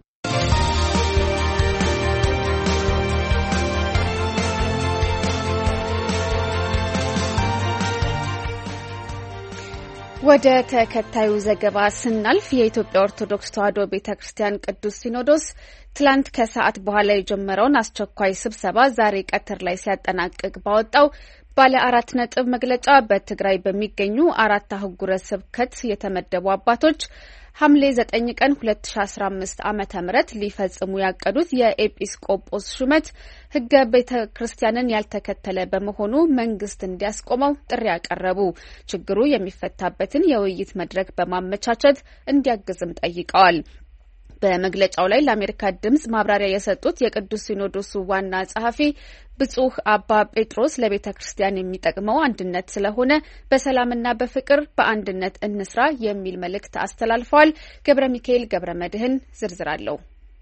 ወደ ተከታዩ ዘገባ ስናልፍ የኢትዮጵያ ኦርቶዶክስ ተዋሕዶ ቤተክርስቲያን ቅዱስ ሲኖዶስ ትላንት ከሰዓት በኋላ የጀመረውን አስቸኳይ ስብሰባ ዛሬ ቀትር ላይ ሲያጠናቅቅ ባወጣው ባለ አራት ነጥብ መግለጫ በትግራይ በሚገኙ አራት አህጉረ ስብከት የተመደቡ አባቶች ሐምሌ ዘጠኝ ቀን ሁለት ሺህ አስራ አምስት ዓመተ ምህረት ሊፈጽሙ ያቀዱት የኤጲስቆጶስ ሹመት ሕገ ቤተ ክርስቲያንን ያልተከተለ በመሆኑ መንግስት እንዲያስቆመው ጥሪ ያቀረቡ፣ ችግሩ የሚፈታበትን የውይይት መድረክ በማመቻቸት እንዲያግዝም ጠይቀዋል። በመግለጫው ላይ ለአሜሪካ ድምጽ ማብራሪያ የሰጡት የቅዱስ ሲኖዶሱ ዋና ጸሐፊ ብጹህ አባ ጴጥሮስ ለቤተ ክርስቲያን የሚጠቅመው አንድነት ስለሆነ በሰላምና በፍቅር በአንድነት እንስራ የሚል መልእክት አስተላልፈዋል። ገብረ ሚካኤል ገብረ መድህን ዝርዝር አለው።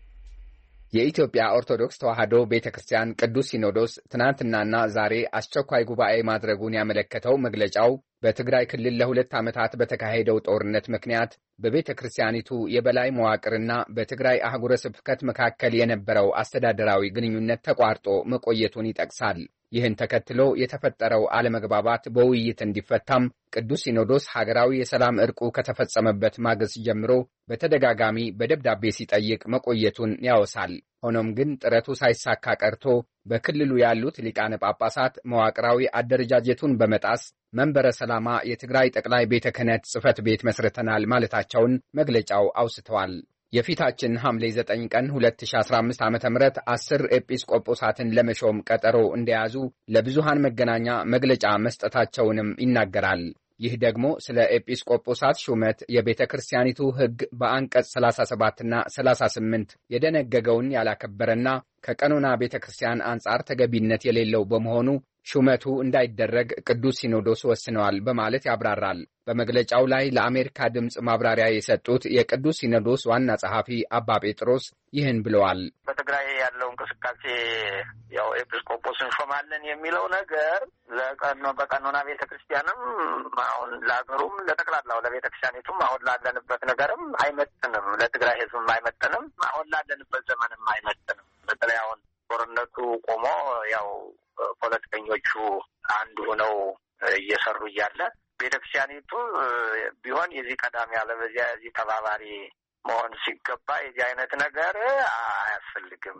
የኢትዮጵያ ኦርቶዶክስ ተዋሕዶ ቤተ ክርስቲያን ቅዱስ ሲኖዶስ ትናንትናና ዛሬ አስቸኳይ ጉባኤ ማድረጉን ያመለከተው መግለጫው በትግራይ ክልል ለሁለት ዓመታት በተካሄደው ጦርነት ምክንያት በቤተ ክርስቲያኒቱ የበላይ መዋቅርና በትግራይ አህጉረ ስብከት መካከል የነበረው አስተዳደራዊ ግንኙነት ተቋርጦ መቆየቱን ይጠቅሳል። ይህን ተከትሎ የተፈጠረው አለመግባባት በውይይት እንዲፈታም ቅዱስ ሲኖዶስ ሀገራዊ የሰላም ዕርቁ ከተፈጸመበት ማግስት ጀምሮ በተደጋጋሚ በደብዳቤ ሲጠይቅ መቆየቱን ያወሳል። ሆኖም ግን ጥረቱ ሳይሳካ ቀርቶ በክልሉ ያሉት ሊቃነ ጳጳሳት መዋቅራዊ አደረጃጀቱን በመጣስ መንበረ ሰላማ የትግራይ ጠቅላይ ቤተ ክህነት ጽሕፈት ቤት መስርተናል ማለታቸውን መግለጫው አውስተዋል። የፊታችን ሐምሌ ዘጠኝ ቀን ሁለት ሺህ አስራ አምስት ዓመተ ምህረት አስር ኤጲስቆጶሳትን ለመሾም ቀጠሮ እንደያዙ ለብዙሃን መገናኛ መግለጫ መስጠታቸውንም ይናገራል። ይህ ደግሞ ስለ ኤጲስቆጶሳት ሹመት የቤተ ክርስቲያኒቱ ሕግ በአንቀጽ ሰላሳ ሰባት እና ሰላሳ ስምንት የደነገገውን ያላከበረና ከቀኖና ቤተ ክርስቲያን አንጻር ተገቢነት የሌለው በመሆኑ ሹመቱ እንዳይደረግ ቅዱስ ሲኖዶስ ወስነዋል በማለት ያብራራል። በመግለጫው ላይ ለአሜሪካ ድምፅ ማብራሪያ የሰጡት የቅዱስ ሲኖዶስ ዋና ጸሐፊ አባ ጴጥሮስ ይህን ብለዋል። በትግራይ ያለው እንቅስቃሴ ያው ኤጲስቆጶስ እንሾማለን የሚለው ነገር ለቀኖ በቀኖና ቤተ ክርስቲያንም አሁን ለሀገሩም ለጠቅላላው ለቤተ ክርስቲያኒቱም አሁን ላለንበት ነገርም አይመጥንም፣ ለትግራይ ሕዝብም አይመጥንም፣ አሁን ላለንበት ዘመንም አይመጥንም። በተለይ አሁን ጦርነቱ ቆሞ ያው ፖለቲከኞቹ አንድ ሆነው እየሰሩ እያለ ቤተክርስቲያኒቱ ቢሆን የዚህ ቀዳሚ ያለበዚያ የዚህ ተባባሪ መሆን ሲገባ የዚህ አይነት ነገር አያስፈልግም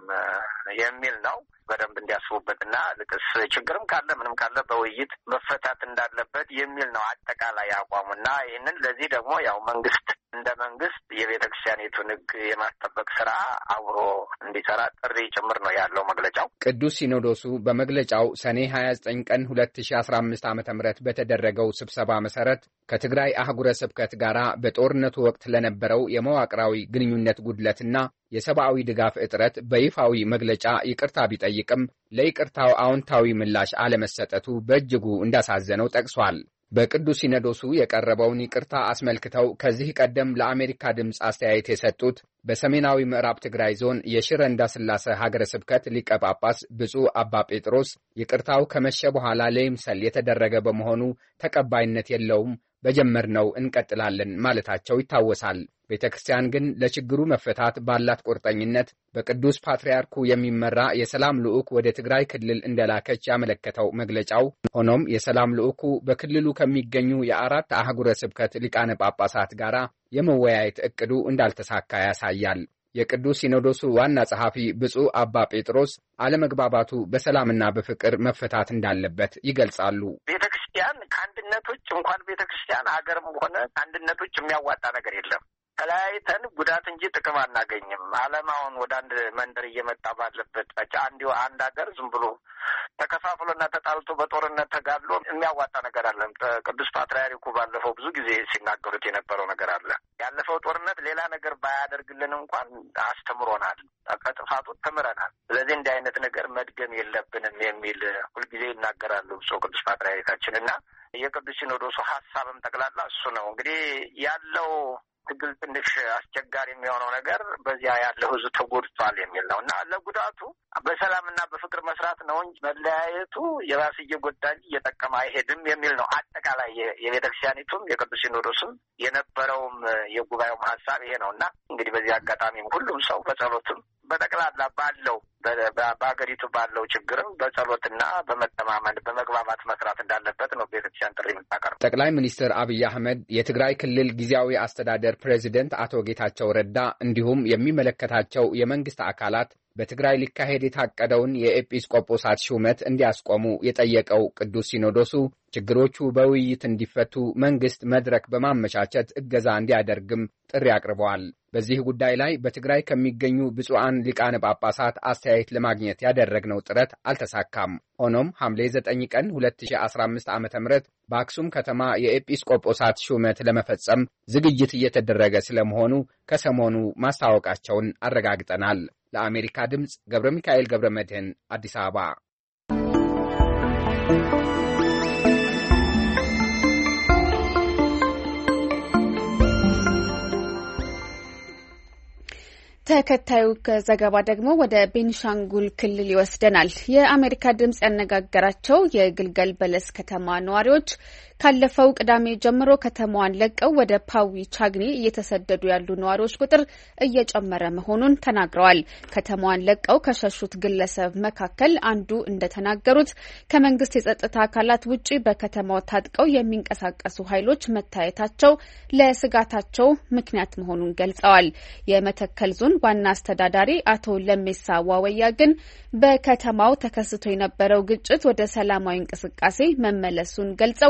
የሚል ነው። በደንብ እንዲያስቡበትና ልቅስ ችግርም ካለ ምንም ካለ በውይይት መፈታት እንዳለበት የሚል ነው አጠቃላይ አቋሙና ይህንን ለዚህ ደግሞ ያው መንግስት እንደ መንግስት የቤተ ክርስቲያኒቱን ሕግ የማስጠበቅ ስራ አብሮ እንዲሰራ ጥሪ ጭምር ነው ያለው መግለጫው። ቅዱስ ሲኖዶሱ በመግለጫው ሰኔ ሀያ ዘጠኝ ቀን ሁለት ሺህ አስራ አምስት ዓመተ ምህረት በተደረገው ስብሰባ መሰረት ከትግራይ አህጉረ ስብከት ጋር በጦርነቱ ወቅት ለነበረው የመዋቅራዊ ግንኙነት ጉድለትና የሰብአዊ ድጋፍ እጥረት በይፋዊ መግለጫ ይቅርታ ቢጠይቅም ለይቅርታው አዎንታዊ ምላሽ አለመሰጠቱ በእጅጉ እንዳሳዘነው ጠቅሷል። በቅዱስ ሲኖዶሱ የቀረበውን ይቅርታ አስመልክተው ከዚህ ቀደም ለአሜሪካ ድምፅ አስተያየት የሰጡት በሰሜናዊ ምዕራብ ትግራይ ዞን የሽረ እንዳስላሴ ሀገረ ስብከት ሊቀ ጳጳስ ብፁዕ አባ ጴጥሮስ ይቅርታው ከመሸ በኋላ ለይምሰል የተደረገ በመሆኑ ተቀባይነት የለውም፣ በጀመርነው እንቀጥላለን ማለታቸው ይታወሳል። ቤተ ክርስቲያን ግን ለችግሩ መፈታት ባላት ቁርጠኝነት በቅዱስ ፓትርያርኩ የሚመራ የሰላም ልዑክ ወደ ትግራይ ክልል እንደላከች ያመለከተው መግለጫው፣ ሆኖም የሰላም ልዑኩ በክልሉ ከሚገኙ የአራት አህጉረ ስብከት ሊቃነ ጳጳሳት ጋር የመወያየት ዕቅዱ እንዳልተሳካ ያሳያል። የቅዱስ ሲኖዶሱ ዋና ጸሐፊ ብፁዕ አባ ጴጥሮስ አለመግባባቱ በሰላምና በፍቅር መፈታት እንዳለበት ይገልጻሉ። ቤተክርስቲያን ከአንድነቶች እንኳን ቤተክርስቲያን ሀገርም ሆነ ከአንድነቶች የሚያዋጣ ነገር የለም። ተለያይተን ጉዳት እንጂ ጥቅም አናገኝም። ዓለም አሁን ወደ አንድ መንደር እየመጣ ባለበት አንድ አንድ ሀገር ዝም ብሎ ተከፋፍሎና ተጣልቶ በጦርነት ተጋድሎ የሚያዋጣ ነገር አለ። ቅዱስ ፓትርያርኩ ባለፈው ብዙ ጊዜ ሲናገሩት የነበረው ነገር አለ። ያለፈው ጦርነት ሌላ ነገር ባያደርግልን እንኳን አስተምሮናል፣ ከጥፋቱ ተምረናል። ስለዚህ እንዲህ አይነት ነገር መድገም የለብንም የሚል ሁልጊዜ ይናገራሉ ብፁዕ ቅዱስ ፓትርያርካችን እና የቅዱስ ሲኖዶሱ ሀሳብም ጠቅላላ እሱ ነው። እንግዲህ ያለው ትግል ትንሽ አስቸጋሪ የሚሆነው ነገር በዚያ ያለው ሕዝብ ተጎድቷል የሚል ነው እና ለጉዳቱ በሰላምና በፍቅር መስራት ነው እንጂ መለያየቱ የባስ እየጎዳ እንጂ እየጠቀመ አይሄድም የሚል ነው። አጠቃላይ የቤተክርስቲያኒቱም የቅዱስ ሲኖዶስም የነበረውም የጉባኤውም ሀሳብ ይሄ ነው እና እንግዲህ በዚህ አጋጣሚም ሁሉም ሰው በጸሎትም በጠቅላላ ባለው በሀገሪቱ ባለው ችግርም በጸሎትና በመተማመን በመግባባት መስራት እንዳለበት ነው ቤተክርስቲያን ጥሪ የምታቀርበው። ጠቅላይ ሚኒስትር አብይ አህመድ፣ የትግራይ ክልል ጊዜያዊ አስተዳደር ፕሬዚደንት አቶ ጌታቸው ረዳ እንዲሁም የሚመለከታቸው የመንግስት አካላት በትግራይ ሊካሄድ የታቀደውን የኤጲስቆጶሳት ሹመት እንዲያስቆሙ የጠየቀው ቅዱስ ሲኖዶሱ ችግሮቹ በውይይት እንዲፈቱ መንግስት መድረክ በማመቻቸት እገዛ እንዲያደርግም ጥሪ አቅርበዋል። በዚህ ጉዳይ ላይ በትግራይ ከሚገኙ ብፁዓን ሊቃነ ጳጳሳት አስተያየት አስተያየት ለማግኘት ያደረግነው ጥረት አልተሳካም። ሆኖም ሐምሌ ዘጠኝ ቀን ሁለት ሺህ አስራ አምስት ዓመተ ምህረት በአክሱም ከተማ የኤጲስቆጶሳት ሹመት ለመፈጸም ዝግጅት እየተደረገ ስለመሆኑ ከሰሞኑ ማስታወቃቸውን አረጋግጠናል። ለአሜሪካ ድምፅ ገብረ ሚካኤል ገብረ መድህን አዲስ አበባ። ተከታዩ ዘገባ ደግሞ ወደ ቤኒሻንጉል ክልል ይወስደናል። የአሜሪካ ድምጽ ያነጋገራቸው የግልገል በለስ ከተማ ነዋሪዎች ካለፈው ቅዳሜ ጀምሮ ከተማዋን ለቀው ወደ ፓዊ ቻግኒ እየተሰደዱ ያሉ ነዋሪዎች ቁጥር እየጨመረ መሆኑን ተናግረዋል። ከተማዋን ለቀው ከሸሹት ግለሰብ መካከል አንዱ እንደተናገሩት ከመንግስት የጸጥታ አካላት ውጪ በከተማው ታጥቀው የሚንቀሳቀሱ ኃይሎች መታየታቸው ለስጋታቸው ምክንያት መሆኑን ገልጸዋል። የመተከል ዞን ዋና አስተዳዳሪ አቶ ለሜሳ ዋወያ ግን በከተማው ተከስቶ የነበረው ግጭት ወደ ሰላማዊ እንቅስቃሴ መመለሱን ገልጸው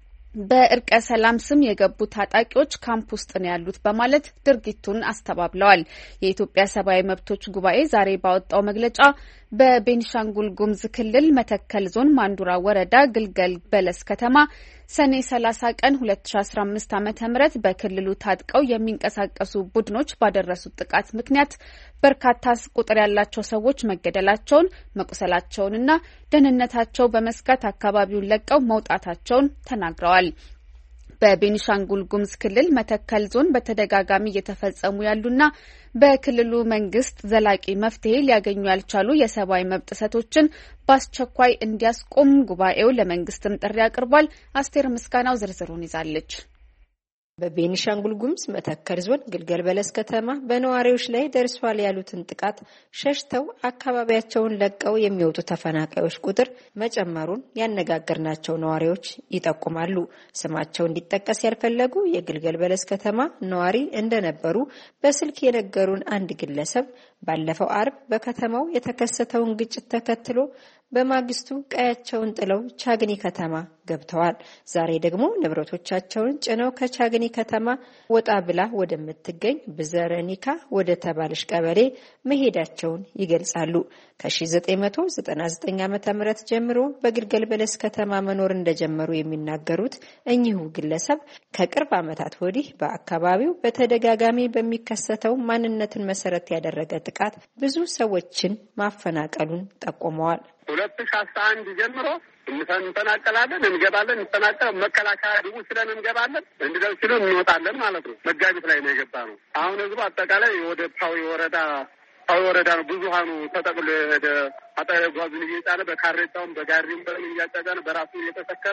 በእርቀ ሰላም ስም የገቡ ታጣቂዎች ካምፕ ውስጥ ነው ያሉት በማለት ድርጊቱን አስተባብለዋል። የኢትዮጵያ ሰብአዊ መብቶች ጉባኤ ዛሬ ባወጣው መግለጫ በቤኒሻንጉል ጉሙዝ ክልል መተከል ዞን ማንዱራ ወረዳ ግልገል በለስ ከተማ ሰኔ ሰላሳ ቀን ሁለት ሺህ አስራ አምስት ዓመተ ምህረት በክልሉ ታጥቀው የሚንቀሳቀሱ ቡድኖች ባደረሱት ጥቃት ምክንያት በርካታ ቁጥር ያላቸው ሰዎች መገደላቸውን፣ መቁሰላቸውንና ደህንነታቸው በመስጋት አካባቢውን ለቀው መውጣታቸውን ተናግረዋል። በቤኒሻንጉል ጉሙዝ ክልል መተከል ዞን በተደጋጋሚ እየተፈጸሙ ያሉና በክልሉ መንግስት ዘላቂ መፍትሄ ሊያገኙ ያልቻሉ የሰብአዊ መብት ጥሰቶችን በአስቸኳይ እንዲያስቆም ጉባኤው ለመንግስትም ጥሪ አቅርቧል። አስቴር ምስጋናው ዝርዝሩን ይዛለች። በቤኒሻንጉል ጉሙዝ መተከል ዞን ግልገል በለስ ከተማ በነዋሪዎች ላይ ደርሷል ያሉትን ጥቃት ሸሽተው አካባቢያቸውን ለቀው የሚወጡ ተፈናቃዮች ቁጥር መጨመሩን ያነጋገርናቸው ነዋሪዎች ይጠቁማሉ። ስማቸው እንዲጠቀስ ያልፈለጉ የግልገል በለስ ከተማ ነዋሪ እንደነበሩ በስልክ የነገሩን አንድ ግለሰብ ባለፈው አርብ በከተማው የተከሰተውን ግጭት ተከትሎ በማግስቱ ቀያቸውን ጥለው ቻግኒ ከተማ ገብተዋል። ዛሬ ደግሞ ንብረቶቻቸውን ጭነው ከቻግኒ ከተማ ወጣ ብላ ወደምትገኝ ብዘረኒካ ወደ ተባለሽ ቀበሌ መሄዳቸውን ይገልጻሉ። ከ1999 ዓመተ ምህረት ጀምሮ በግልገል በለስ ከተማ መኖር እንደጀመሩ የሚናገሩት እኚሁ ግለሰብ ከቅርብ ዓመታት ወዲህ በአካባቢው በተደጋጋሚ በሚከሰተው ማንነትን መሰረት ያደረገ ጥቃት ብዙ ሰዎችን ማፈናቀሉን ጠቁመዋል። ሁለት ሺህ አስራ አንድ ጀምሮ እንተናቀላለን፣ እንገባለን፣ እንተናቀል መከላከያ ድቡ ስለን እንገባለን፣ እንደው ሲሉን እንወጣለን ማለት ነው። መጋቢት ላይ ነው የገባ ነው። አሁን ህዝቡ አጠቃላይ ወደ ፓዊ ወረዳ ፓዊ ወረዳ ነው ብዙሃኑ ተጠቅሎ ወደ አጣይ ጓዙን እየጫነ በካሬታውም በጋሪም በምን እያጫጫነ በራሱ እየተሰከመ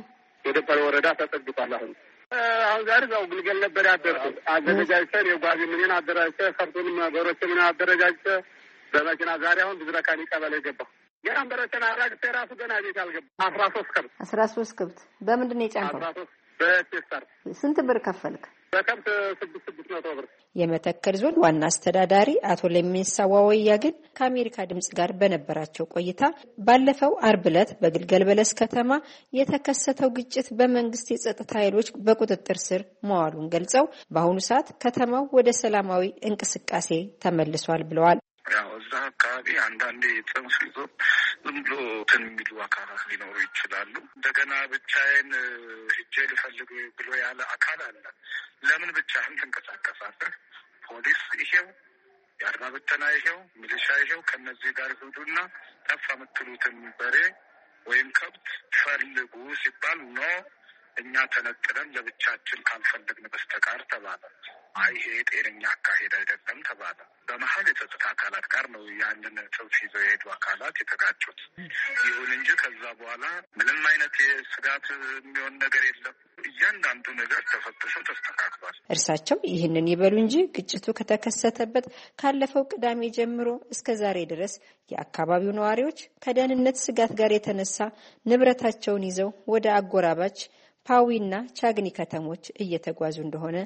ወደ ፓዊ ወረዳ ተጠግቷል። አሁን አሁን ዛሬ ያው ግልገል ነበር ያደረኩት አዘጋጅተን የጓዙ ምንን አደራጅተን ከብቱንም ነገሮችን ምን አደረጃጅተን በመኪና ዛሬ አሁን ብዝረካኒ ቀበሌ ገባ። ገራም በረተና አራግተ ራሱ ገና ቤት አልገባ አስራ ሶስት ከብት አስራ ሶስት ከብት በምንድን ነው የጫንከው? አስራ ሶስት በቴስተር። ስንት ብር ከፈልክ? በከብት ስድስት ስድስት መቶ ብር። የመተከል ዞን ዋና አስተዳዳሪ አቶ ለሜሳ ዋወያ ግን ከአሜሪካ ድምጽ ጋር በነበራቸው ቆይታ ባለፈው አርብ ዕለት በግልገል በለስ ከተማ የተከሰተው ግጭት በመንግስት የጸጥታ ኃይሎች በቁጥጥር ስር መዋሉን ገልጸው በአሁኑ ሰዓት ከተማው ወደ ሰላማዊ እንቅስቃሴ ተመልሷል ብለዋል። ያው እዛ አካባቢ አንዳንዴ ጽንፍ ይዞ ዝም ብሎ እንትን የሚሉ አካላት ሊኖሩ ይችላሉ። እንደገና ብቻዬን ሂጄ ልፈልግ ብሎ ያለ አካል አለ። ለምን ብቻህን ትንቀሳቀሳለህ? ፖሊስ ይሄው፣ የአድማ ብተና ይሄው፣ ሚሊሻ ይሄው፣ ከነዚህ ጋር ሂዱና ጠፋ የምትሉትን በሬ ወይም ከብት ፈልጉ ሲባል ኖ እኛ ተነጥለን ለብቻችን ካልፈለግን በስተቀር ተባለ። አይ ይሄ ጤነኛ አካሄድ አይደለም ተባለ። በመሀል የጸጥታ አካላት ጋር ነው ያንን ጽንፍ ይዘው የሄዱ አካላት የተጋጩት። ይሁን እንጂ ከዛ በኋላ ምንም አይነት የስጋት የሚሆን ነገር የለም። እያንዳንዱ ነገር ተፈትሾ ተስተካክሏል። እርሳቸው ይህንን ይበሉ እንጂ ግጭቱ ከተከሰተበት ካለፈው ቅዳሜ ጀምሮ እስከ ዛሬ ድረስ የአካባቢው ነዋሪዎች ከደህንነት ስጋት ጋር የተነሳ ንብረታቸውን ይዘው ወደ አጎራባች ፓዊና ቻግኒ ከተሞች እየተጓዙ እንደሆነ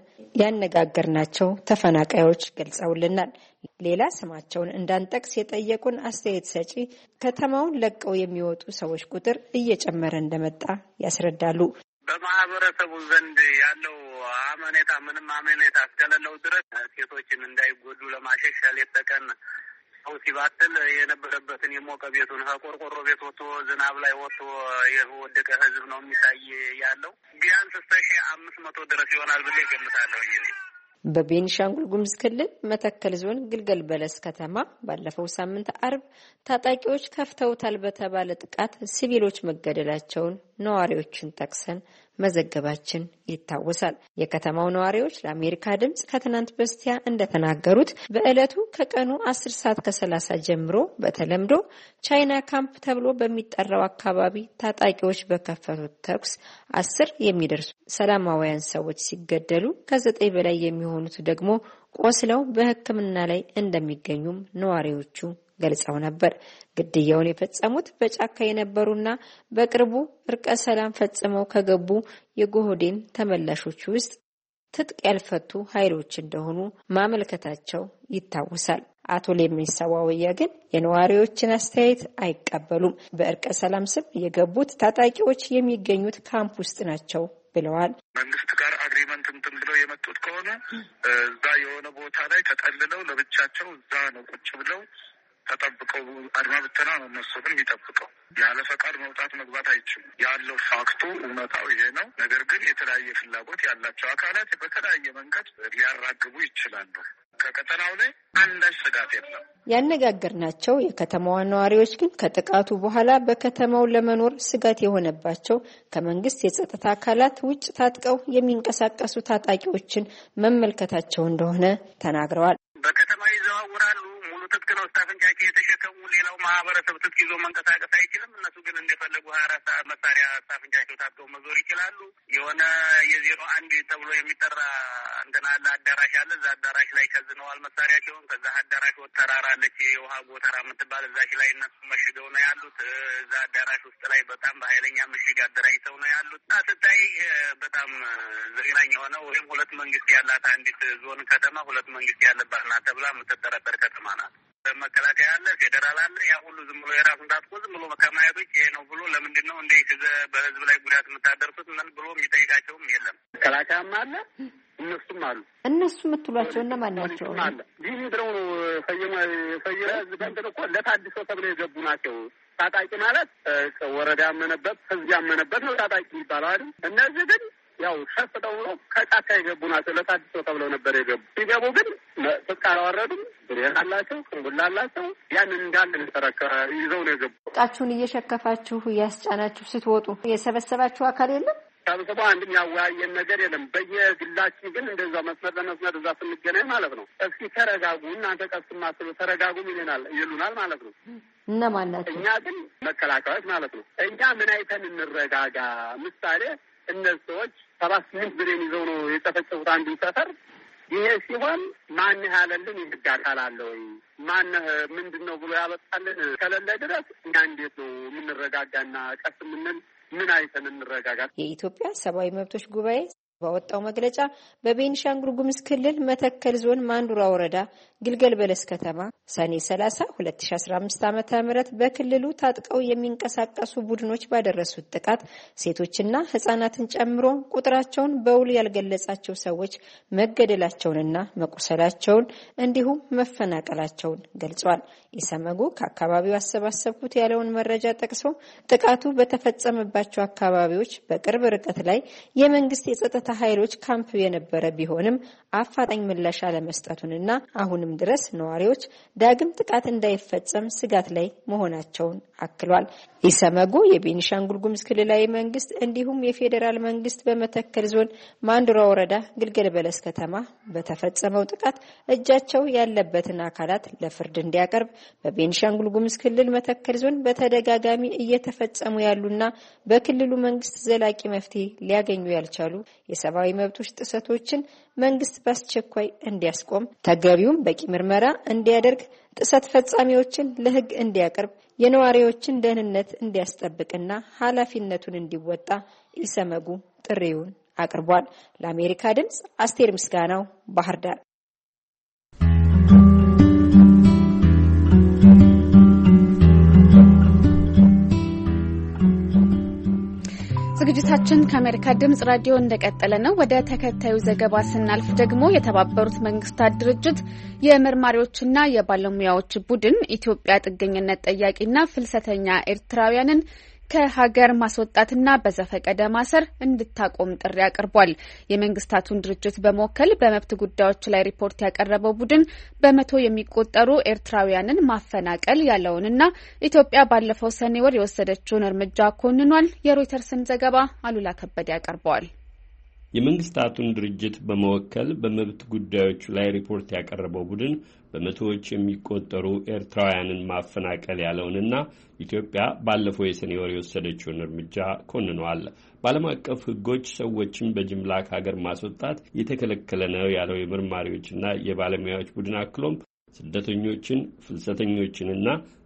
ያነጋገርናቸው ተፈናቃዮች ገልጸውልናል። ሌላ ስማቸውን እንዳንጠቅስ የጠየቁን አስተያየት ሰጪ ከተማውን ለቀው የሚወጡ ሰዎች ቁጥር እየጨመረ እንደመጣ ያስረዳሉ። በማህበረሰቡ ዘንድ ያለው አመኔታ ምንም አመኔታ እስከሌለው ድረስ ሴቶችን እንዳይጎዱ ለማሸሽ ሌት ተቀን ሲባትል የነበረበትን የሞቀ ቤቱን ቆርቆሮ ቤት ወጥቶ ዝናብ ላይ ወጥቶ የወደቀ ህዝብ ነው የሚታይ ያለው። ቢያንስ እስከ ሺህ አምስት መቶ ድረስ ይሆናል ብዬ ገምታለሁ። በቤኒሻንጉል ጉሙዝ ክልል መተከል ዞን ግልገል በለስ ከተማ ባለፈው ሳምንት አርብ ታጣቂዎች ከፍተውታል በተባለ ጥቃት ሲቪሎች መገደላቸውን ነዋሪዎችን ጠቅሰን መዘገባችን ይታወሳል። የከተማው ነዋሪዎች ለአሜሪካ ድምጽ ከትናንት በስቲያ እንደተናገሩት በእለቱ ከቀኑ አስር ሰዓት ከሰላሳ ጀምሮ በተለምዶ ቻይና ካምፕ ተብሎ በሚጠራው አካባቢ ታጣቂዎች በከፈቱት ተኩስ አስር የሚደርሱ ሰላማውያን ሰዎች ሲገደሉ ከዘጠኝ በላይ የሚሆኑት ደግሞ ቆስለው በሕክምና ላይ እንደሚገኙም ነዋሪዎቹ ገልጸው ነበር። ግድያውን የፈጸሙት በጫካ የነበሩና በቅርቡ እርቀ ሰላም ፈጽመው ከገቡ የጎሆዴን ተመላሾች ውስጥ ትጥቅ ያልፈቱ ኃይሎች እንደሆኑ ማመልከታቸው ይታወሳል። አቶ ሌሜሳ ዋወያ ግን የነዋሪዎችን አስተያየት አይቀበሉም። በእርቀ ሰላም ስም የገቡት ታጣቂዎች የሚገኙት ካምፕ ውስጥ ናቸው ብለዋል። መንግስት ጋር አግሪመንት እንትን ብለው የመጡት ከሆነ እዛ የሆነ ቦታ ላይ ተጠልለው ለብቻቸው እዛ ነው ቁጭ ብለው ተጠብቀው አድማ ብተና ነው እነሱን የሚጠብቀው። ያለ ፈቃድ መውጣት መግባት አይችሉም። ያለው ፋክቱ እውነታው ይሄ ነው። ነገር ግን የተለያየ ፍላጎት ያላቸው አካላት በተለያየ መንገድ ሊያራግቡ ይችላሉ። ከቀጠናው ላይ አንዳች ስጋት የለም። ያነጋገርናቸው የከተማዋ ነዋሪዎች ግን ከጥቃቱ በኋላ በከተማው ለመኖር ስጋት የሆነባቸው ከመንግስት የጸጥታ አካላት ውጭ ታጥቀው የሚንቀሳቀሱ ታጣቂዎችን መመልከታቸው እንደሆነ ተናግረዋል። በከተማ ይዘዋወራሉ። ሙሉ ትጥቅ ነው ስታፍንጫቸው የተሸከሙ። ሌላው ማህበረሰብ ትጥቅ ይዞ መንቀሳቀስ አይችልም። እነሱ ግን እንደፈለጉ ሀያ አራት ሰዓት መሳሪያ ስታፍንጫቸው ታጥቀው መዞር ይችላሉ። የሆነ የዜሮ አንድ ተብሎ የሚጠራ እንትና አለ አዳራሽ አለ። እዛ አዳራሽ ላይ ከዝነዋል መሳሪያቸውን። ከዛ አዳራሽ ወጥ ተራራ አለች የውሃ ጎተራ የምትባል እዛች ላይ እነሱ መሽገው ነው ያሉት። እዛ አዳራሽ ውስጥ ላይ በጣም በኃይለኛ ምሽግ አደራጅተው ነው ያሉት። እና ስታይ በጣም ዘግናኝ የሆነ ወይም ሁለት መንግስት ያላት አንዲት ዞን ከተማ ሁለት መንግስት ያለባት ናት ተብላ የምትጠረጠር ከተማ ናት። መከላከያ አለ፣ ፌዴራል አለ። ያ ሁሉ ዝም ብሎ የራሱን ታጥቆ ዝም ብሎ ከማየቶች ይሄ ነው ብሎ ለምንድን ነው እንደ በህዝብ ላይ ጉዳት የምታደርሱት ምን ብሎ የሚጠይቃቸውም የለም። መከላከያም አለ፣ እነሱም አሉ። እነሱ የምትሏቸው እነማን ናቸው? አለ ይህ ድረው ነው ፈየማ ፈየራ ዝባንተ እኮ ለታድሶ ተብለው የገቡ ናቸው። ታጣቂ ማለት ወረዳ ያመነበት ህዝብ ያመነበት ነው ታጣቂ ይባላል አይደል? እነዚህ ግን ያው ሸፍተው ነው ከጫካ የገቡ ናቸው። ለታድሶ ተብለው ነበር የገቡ። ሲገቡ ግን ፍቃድ አወረዱም። ብሬን አላቸው፣ ቅንቡላ አላቸው። ያንን እንዳለ ተረከ ይዘው ነው የገቡ። ጣችሁን እየሸከፋችሁ እያስጫናችሁ ስትወጡ የሰበሰባችሁ አካል የለም? ሰብስበው አንድም ያወያየን ነገር የለም። በየግላችን ግን እንደዛ መስመር ለመስመር እዛ ስንገናኝ ማለት ነው እስኪ ተረጋጉ እናንተ ቀስ ማስሉ ተረጋጉ ይሉናል ይሉናል ማለት ነው። እነማን ናቸው? እኛ ግን መከላከያዎች ማለት ነው። እኛ ምን አይተን እንረጋጋ? ምሳሌ እነዚህ ሰዎች ሰባት ስምንት ብሬን ይዘው ነው የጨፈጨፉት አንዱን ሰፈር። ይሄ ሲሆን ማን ያለልን የህግ አካል አለ ወይ? ማን ምንድን ነው ብሎ ያበጣልን ከሌለ ድረስ እኛ እንዴት ነው የምንረጋጋና ቀስ የምንል? ምን አይተን እንረጋጋ? የኢትዮጵያ ሰብአዊ መብቶች ጉባኤ ባወጣው መግለጫ በቤኒሻንጉል ጉሙዝ ክልል መተከል ዞን ማንዱራ ወረዳ ግልገል በለስ ከተማ ሰኔ ሰላሳ ሁለት ሺህ አስራ አምስት ዓመተ ምህረት በክልሉ ታጥቀው የሚንቀሳቀሱ ቡድኖች ባደረሱት ጥቃት ሴቶችና ህጻናትን ጨምሮ ቁጥራቸውን በውል ያልገለጻቸው ሰዎች መገደላቸውንና መቁሰላቸውን እንዲሁም መፈናቀላቸውን ገልጿል። ኢሰመጉ ከአካባቢው አሰባሰብኩት ያለውን መረጃ ጠቅሶ ጥቃቱ በተፈጸመባቸው አካባቢዎች በቅርብ ርቀት ላይ የመንግስት የጸጥታ ኃይሎች ካምፕ የነበረ ቢሆንም አፋጣኝ ምላሽ አለመስጠቱንና አሁንም ድረስ ነዋሪዎች ዳግም ጥቃት እንዳይፈጸም ስጋት ላይ መሆናቸውን አክሏል። ኢሰመጉ የቤኒሻንጉል ጉሙዝ ክልላዊ መንግስት እንዲሁም የፌዴራል መንግስት በመተከል ዞን ማንዱራ ወረዳ ግልገል በለስ ከተማ በተፈጸመው ጥቃት እጃቸው ያለበትን አካላት ለፍርድ እንዲያቀርብ በቤኒሻንጉል ጉሙዝ ክልል መተከል ዞን በተደጋጋሚ እየተፈጸሙ ያሉና በክልሉ መንግስት ዘላቂ መፍትሄ ሊያገኙ ያልቻሉ የሰብአዊ መብቶች ጥሰቶችን መንግስት በአስቸኳይ እንዲያስቆም ተገቢውን በቂ ምርመራ እንዲያደርግ ጥሰት ፈጻሚዎችን ለህግ እንዲያቀርብ የነዋሪዎችን ደህንነት እንዲያስጠብቅና ኃላፊነቱን እንዲወጣ ኢሰመጉ ጥሪውን አቅርቧል። ለአሜሪካ ድምጽ አስቴር ምስጋናው ባህር ዳር። ዝግጅታችን ከአሜሪካ ድምጽ ራዲዮ እንደቀጠለ ነው። ወደ ተከታዩ ዘገባ ስናልፍ ደግሞ የተባበሩት መንግስታት ድርጅት የመርማሪዎችና የባለሙያዎች ቡድን ኢትዮጵያ ጥገኝነት ጠያቂና ፍልሰተኛ ኤርትራውያንን ከሀገር ማስወጣትና በዘፈቀደ ማሰር እንድታቆም ጥሪ አቅርቧል። የመንግስታቱን ድርጅት በመወከል በመብት ጉዳዮች ላይ ሪፖርት ያቀረበው ቡድን በመቶ የሚቆጠሩ ኤርትራውያንን ማፈናቀል ያለውንና ኢትዮጵያ ባለፈው ሰኔ ወር የወሰደችውን እርምጃ ኮንኗል። የሮይተርስን ዘገባ አሉላ ከበደ ያቀርበዋል። የመንግስታቱን ድርጅት በመወከል በመብት ጉዳዮች ላይ ሪፖርት ያቀረበው ቡድን በመቶዎች የሚቆጠሩ ኤርትራውያንን ማፈናቀል ያለውንና ኢትዮጵያ ባለፈው የሰኔ ወር የወሰደችውን እርምጃ ኮንኗል። በዓለም አቀፍ ሕጎች ሰዎችን በጅምላ ከሀገር ማስወጣት የተከለከለ ነው ያለው የመርማሪዎችና የባለሙያዎች ቡድን አክሎም ስደተኞችን፣ ፍልሰተኞችንና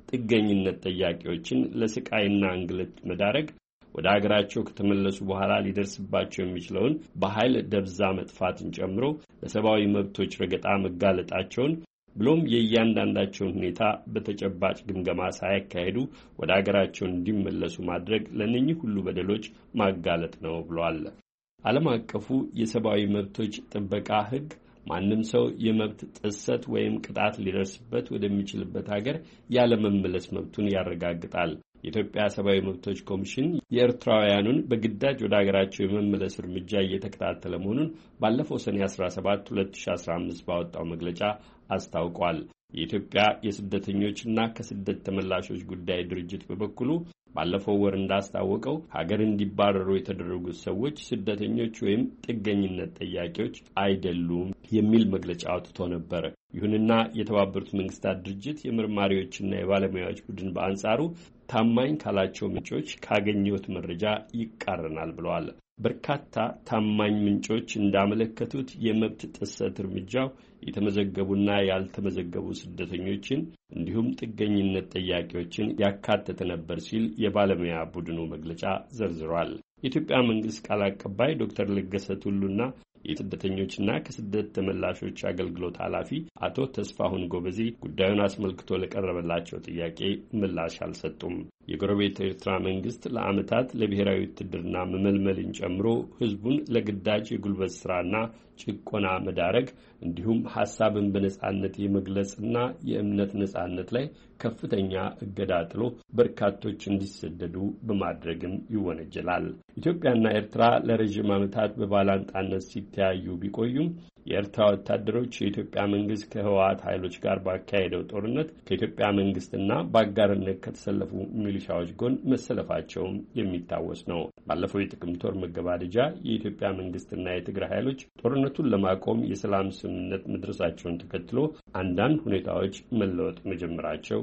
ጥገኝነት ጠያቂዎችን ለስቃይና እንግልት መዳረግ ወደ አገራቸው ከተመለሱ በኋላ ሊደርስባቸው የሚችለውን በኃይል ደብዛ መጥፋትን ጨምሮ ለሰብአዊ መብቶች ረገጣ መጋለጣቸውን ብሎም የእያንዳንዳቸውን ሁኔታ በተጨባጭ ግምገማ ሳያካሄዱ ወደ አገራቸው እንዲመለሱ ማድረግ ለእነኚህ ሁሉ በደሎች ማጋለጥ ነው ብሏል። ዓለም አቀፉ የሰብአዊ መብቶች ጥበቃ ሕግ ማንም ሰው የመብት ጥሰት ወይም ቅጣት ሊደርስበት ወደሚችልበት ሀገር ያለመመለስ መብቱን ያረጋግጣል። የኢትዮጵያ ሰብአዊ መብቶች ኮሚሽን የኤርትራውያኑን በግዳጅ ወደ ሀገራቸው የመመለስ እርምጃ እየተከታተለ መሆኑን ባለፈው ሰኔ አስራ ሰባት ሁለት ሺህ አስራ አምስት ባወጣው መግለጫ አስታውቋል። የኢትዮጵያ የስደተኞችና ከስደት ተመላሾች ጉዳይ ድርጅት በበኩሉ ባለፈው ወር እንዳስታወቀው ሀገር እንዲባረሩ የተደረጉት ሰዎች ስደተኞች ወይም ጥገኝነት ጠያቂዎች አይደሉም የሚል መግለጫ አውጥቶ ነበር። ይሁንና የተባበሩት መንግስታት ድርጅት የመርማሪዎችና የባለሙያዎች ቡድን በአንጻሩ ታማኝ ካላቸው ምንጮች ካገኘሁት መረጃ ይቃረናል ብለዋል። በርካታ ታማኝ ምንጮች እንዳመለከቱት የመብት ጥሰት እርምጃው የተመዘገቡና ያልተመዘገቡ ስደተኞችን እንዲሁም ጥገኝነት ጠያቂዎችን ያካተተ ነበር ሲል የባለሙያ ቡድኑ መግለጫ ዘርዝሯል። የኢትዮጵያ መንግስት ቃል አቀባይ ዶክተር ለገሰ ቱሉና የስደተኞችና ከስደት ተመላሾች አገልግሎት ኃላፊ አቶ ተስፋሁን ጎበዜ ጉዳዩን አስመልክቶ ለቀረበላቸው ጥያቄ ምላሽ አልሰጡም። የጎረቤት ኤርትራ መንግስት ለዓመታት ለብሔራዊ ውትድርና መመልመልን ጨምሮ ህዝቡን ለግዳጅ የጉልበት ስራና ጭቆና መዳረግ እንዲሁም ሐሳብን በነጻነት የመግለጽና የእምነት ነጻነት ላይ ከፍተኛ እገዳ ጥሎ በርካቶች እንዲሰደዱ በማድረግም ይወነጀላል። ኢትዮጵያና ኤርትራ ለረጅም ዓመታት በባላንጣነት ሲተያዩ ቢቆዩም የኤርትራ ወታደሮች የኢትዮጵያ መንግስት ከህወሓት ኃይሎች ጋር ባካሄደው ጦርነት ከኢትዮጵያ መንግስትና በአጋርነት ከተሰለፉ ሚሊሻዎች ጎን መሰለፋቸውም የሚታወስ ነው። ባለፈው የጥቅምት ወር መገባደጃ የኢትዮጵያ መንግስትና የትግራይ ኃይሎች ጦርነቱን ለማቆም የሰላም ስምምነት መድረሳቸውን ተከትሎ አንዳንድ ሁኔታዎች መለወጥ መጀመራቸው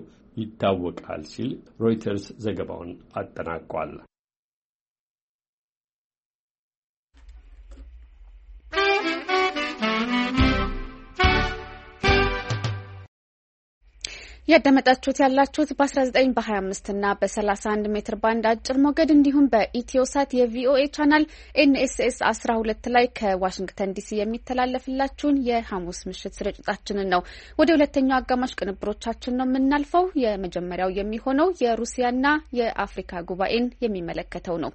ይታወቃል ሲል ሮይተርስ ዘገባውን አጠናቋል። ያደመጣችሁት ያላችሁት በ19 በ25 እና በ31 ሜትር ባንድ አጭር ሞገድ እንዲሁም በኢትዮሳት የቪኦኤ ቻናል ኤንኤስኤስ አስራ ሁለት ላይ ከዋሽንግተን ዲሲ የሚተላለፍላችሁን የሐሙስ ምሽት ስርጭታችንን ነው። ወደ ሁለተኛው አጋማሽ ቅንብሮቻችን ነው የምናልፈው። የመጀመሪያው የሚሆነው የሩሲያና የአፍሪካ ጉባኤን የሚመለከተው ነው።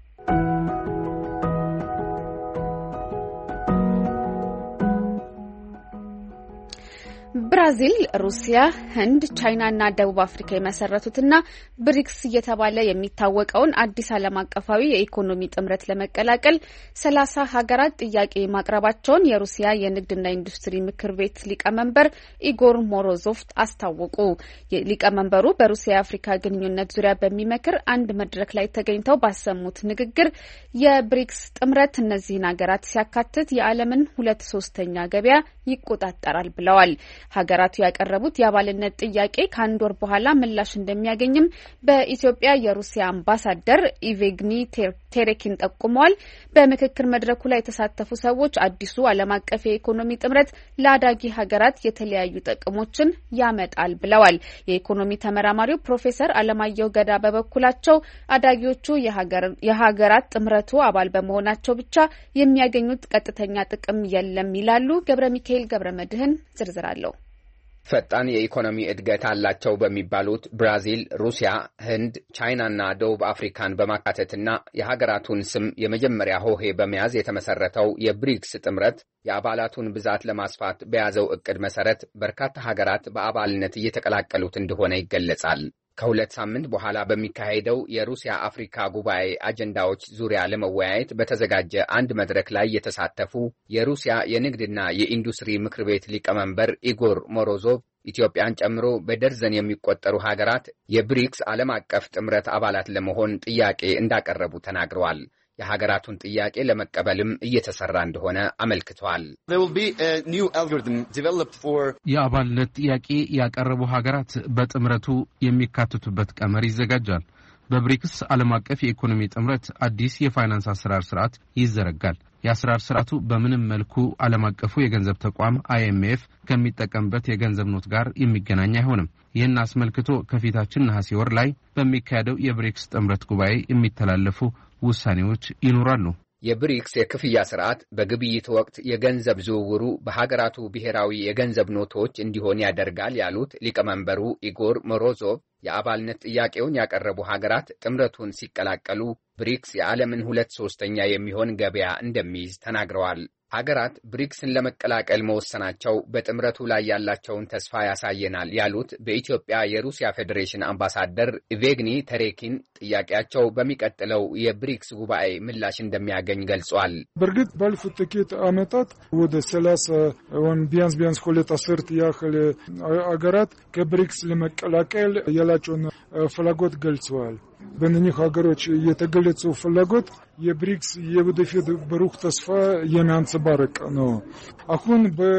ብራዚል፣ ሩሲያ፣ ህንድ፣ ቻይናና ደቡብ አፍሪካ የመሰረቱትና ብሪክስ እየተባለ የሚታወቀውን አዲስ ዓለም አቀፋዊ የኢኮኖሚ ጥምረት ለመቀላቀል ሰላሳ ሀገራት ጥያቄ ማቅረባቸውን የሩሲያ የንግድና ኢንዱስትሪ ምክር ቤት ሊቀመንበር ኢጎር ሞሮዞቭ አስታወቁ። ሊቀመንበሩ በሩሲያ የአፍሪካ ግንኙነት ዙሪያ በሚመክር አንድ መድረክ ላይ ተገኝተው ባሰሙት ንግግር የብሪክስ ጥምረት እነዚህን ሀገራት ሲያካትት የዓለምን ሁለት ሶስተኛ ገበያ ይቆጣጠራል ብለዋል። ሀገራቱ ያቀረቡት የአባልነት ጥያቄ ከአንድ ወር በኋላ ምላሽ እንደሚያገኝም በኢትዮጵያ የሩሲያ አምባሳደር ኢቬግኒ ቴሬኪን ጠቁመዋል። በምክክር መድረኩ ላይ የተሳተፉ ሰዎች አዲሱ ዓለም አቀፍ የኢኮኖሚ ጥምረት ለአዳጊ ሀገራት የተለያዩ ጥቅሞችን ያመጣል ብለዋል። የኢኮኖሚ ተመራማሪው ፕሮፌሰር አለማየሁ ገዳ በበኩላቸው አዳጊዎቹ የሀገራት ጥምረቱ አባል በመሆናቸው ብቻ የሚያገኙት ቀጥተኛ ጥቅም የለም ይላሉ። ገብረ ሚካኤል ገብረ መድህን ዝርዝር አለው። ፈጣን የኢኮኖሚ እድገት አላቸው በሚባሉት ብራዚል፣ ሩሲያ፣ ህንድ፣ ቻይናና ደቡብ አፍሪካን በማካተትና የሀገራቱን ስም የመጀመሪያ ሆሄ በመያዝ የተመሰረተው የብሪክስ ጥምረት የአባላቱን ብዛት ለማስፋት በያዘው እቅድ መሰረት በርካታ ሀገራት በአባልነት እየተቀላቀሉት እንደሆነ ይገለጻል። ከሁለት ሳምንት በኋላ በሚካሄደው የሩሲያ አፍሪካ ጉባኤ አጀንዳዎች ዙሪያ ለመወያየት በተዘጋጀ አንድ መድረክ ላይ የተሳተፉ የሩሲያ የንግድና የኢንዱስትሪ ምክር ቤት ሊቀመንበር ኢጎር ሞሮዞቭ ኢትዮጵያን ጨምሮ በደርዘን የሚቆጠሩ ሀገራት የብሪክስ ዓለም አቀፍ ጥምረት አባላት ለመሆን ጥያቄ እንዳቀረቡ ተናግረዋል። የሀገራቱን ጥያቄ ለመቀበልም እየተሰራ እንደሆነ አመልክተዋል። የአባልነት ጥያቄ ያቀረቡ ሀገራት በጥምረቱ የሚካተቱበት ቀመር ይዘጋጃል። በብሪክስ ዓለም አቀፍ የኢኮኖሚ ጥምረት አዲስ የፋይናንስ አሰራር ስርዓት ይዘረጋል። የአሰራር ስርዓቱ በምንም መልኩ ዓለም አቀፉ የገንዘብ ተቋም አይኤምኤፍ ከሚጠቀምበት የገንዘብ ኖት ጋር የሚገናኝ አይሆንም። ይህን አስመልክቶ ከፊታችን ነሐሴ ወር ላይ በሚካሄደው የብሪክስ ጥምረት ጉባኤ የሚተላለፉ ውሳኔዎች ይኖራሉ። የብሪክስ የክፍያ ስርዓት በግብይት ወቅት የገንዘብ ዝውውሩ በሀገራቱ ብሔራዊ የገንዘብ ኖቶች እንዲሆን ያደርጋል ያሉት ሊቀመንበሩ ኢጎር ሞሮዞቭ የአባልነት ጥያቄውን ያቀረቡ ሀገራት ጥምረቱን ሲቀላቀሉ ብሪክስ የዓለምን ሁለት ሶስተኛ የሚሆን ገበያ እንደሚይዝ ተናግረዋል። ሀገራት ብሪክስን ለመቀላቀል መወሰናቸው በጥምረቱ ላይ ያላቸውን ተስፋ ያሳየናል ያሉት በኢትዮጵያ የሩሲያ ፌዴሬሽን አምባሳደር ኢቬግኒ ተሬኪን ጥያቄያቸው በሚቀጥለው የብሪክስ ጉባኤ ምላሽ እንደሚያገኝ ገልጿል። በእርግጥ ባለፉት ጥቂት ዓመታት ወደ ሰላሳ ወይም ቢያንስ ቢያንስ ሁለት አስርት ያህል ሀገራት ከብሪክስ ለመቀላቀል ያላቸውን ፍላጎት ገልጸዋል። በእነኚህ ሀገሮች የተገለጸው ፍላጎት የብሪክስ የወደፊት ብሩህ ተስፋ የሚያንጸባርቅ ነው። አሁን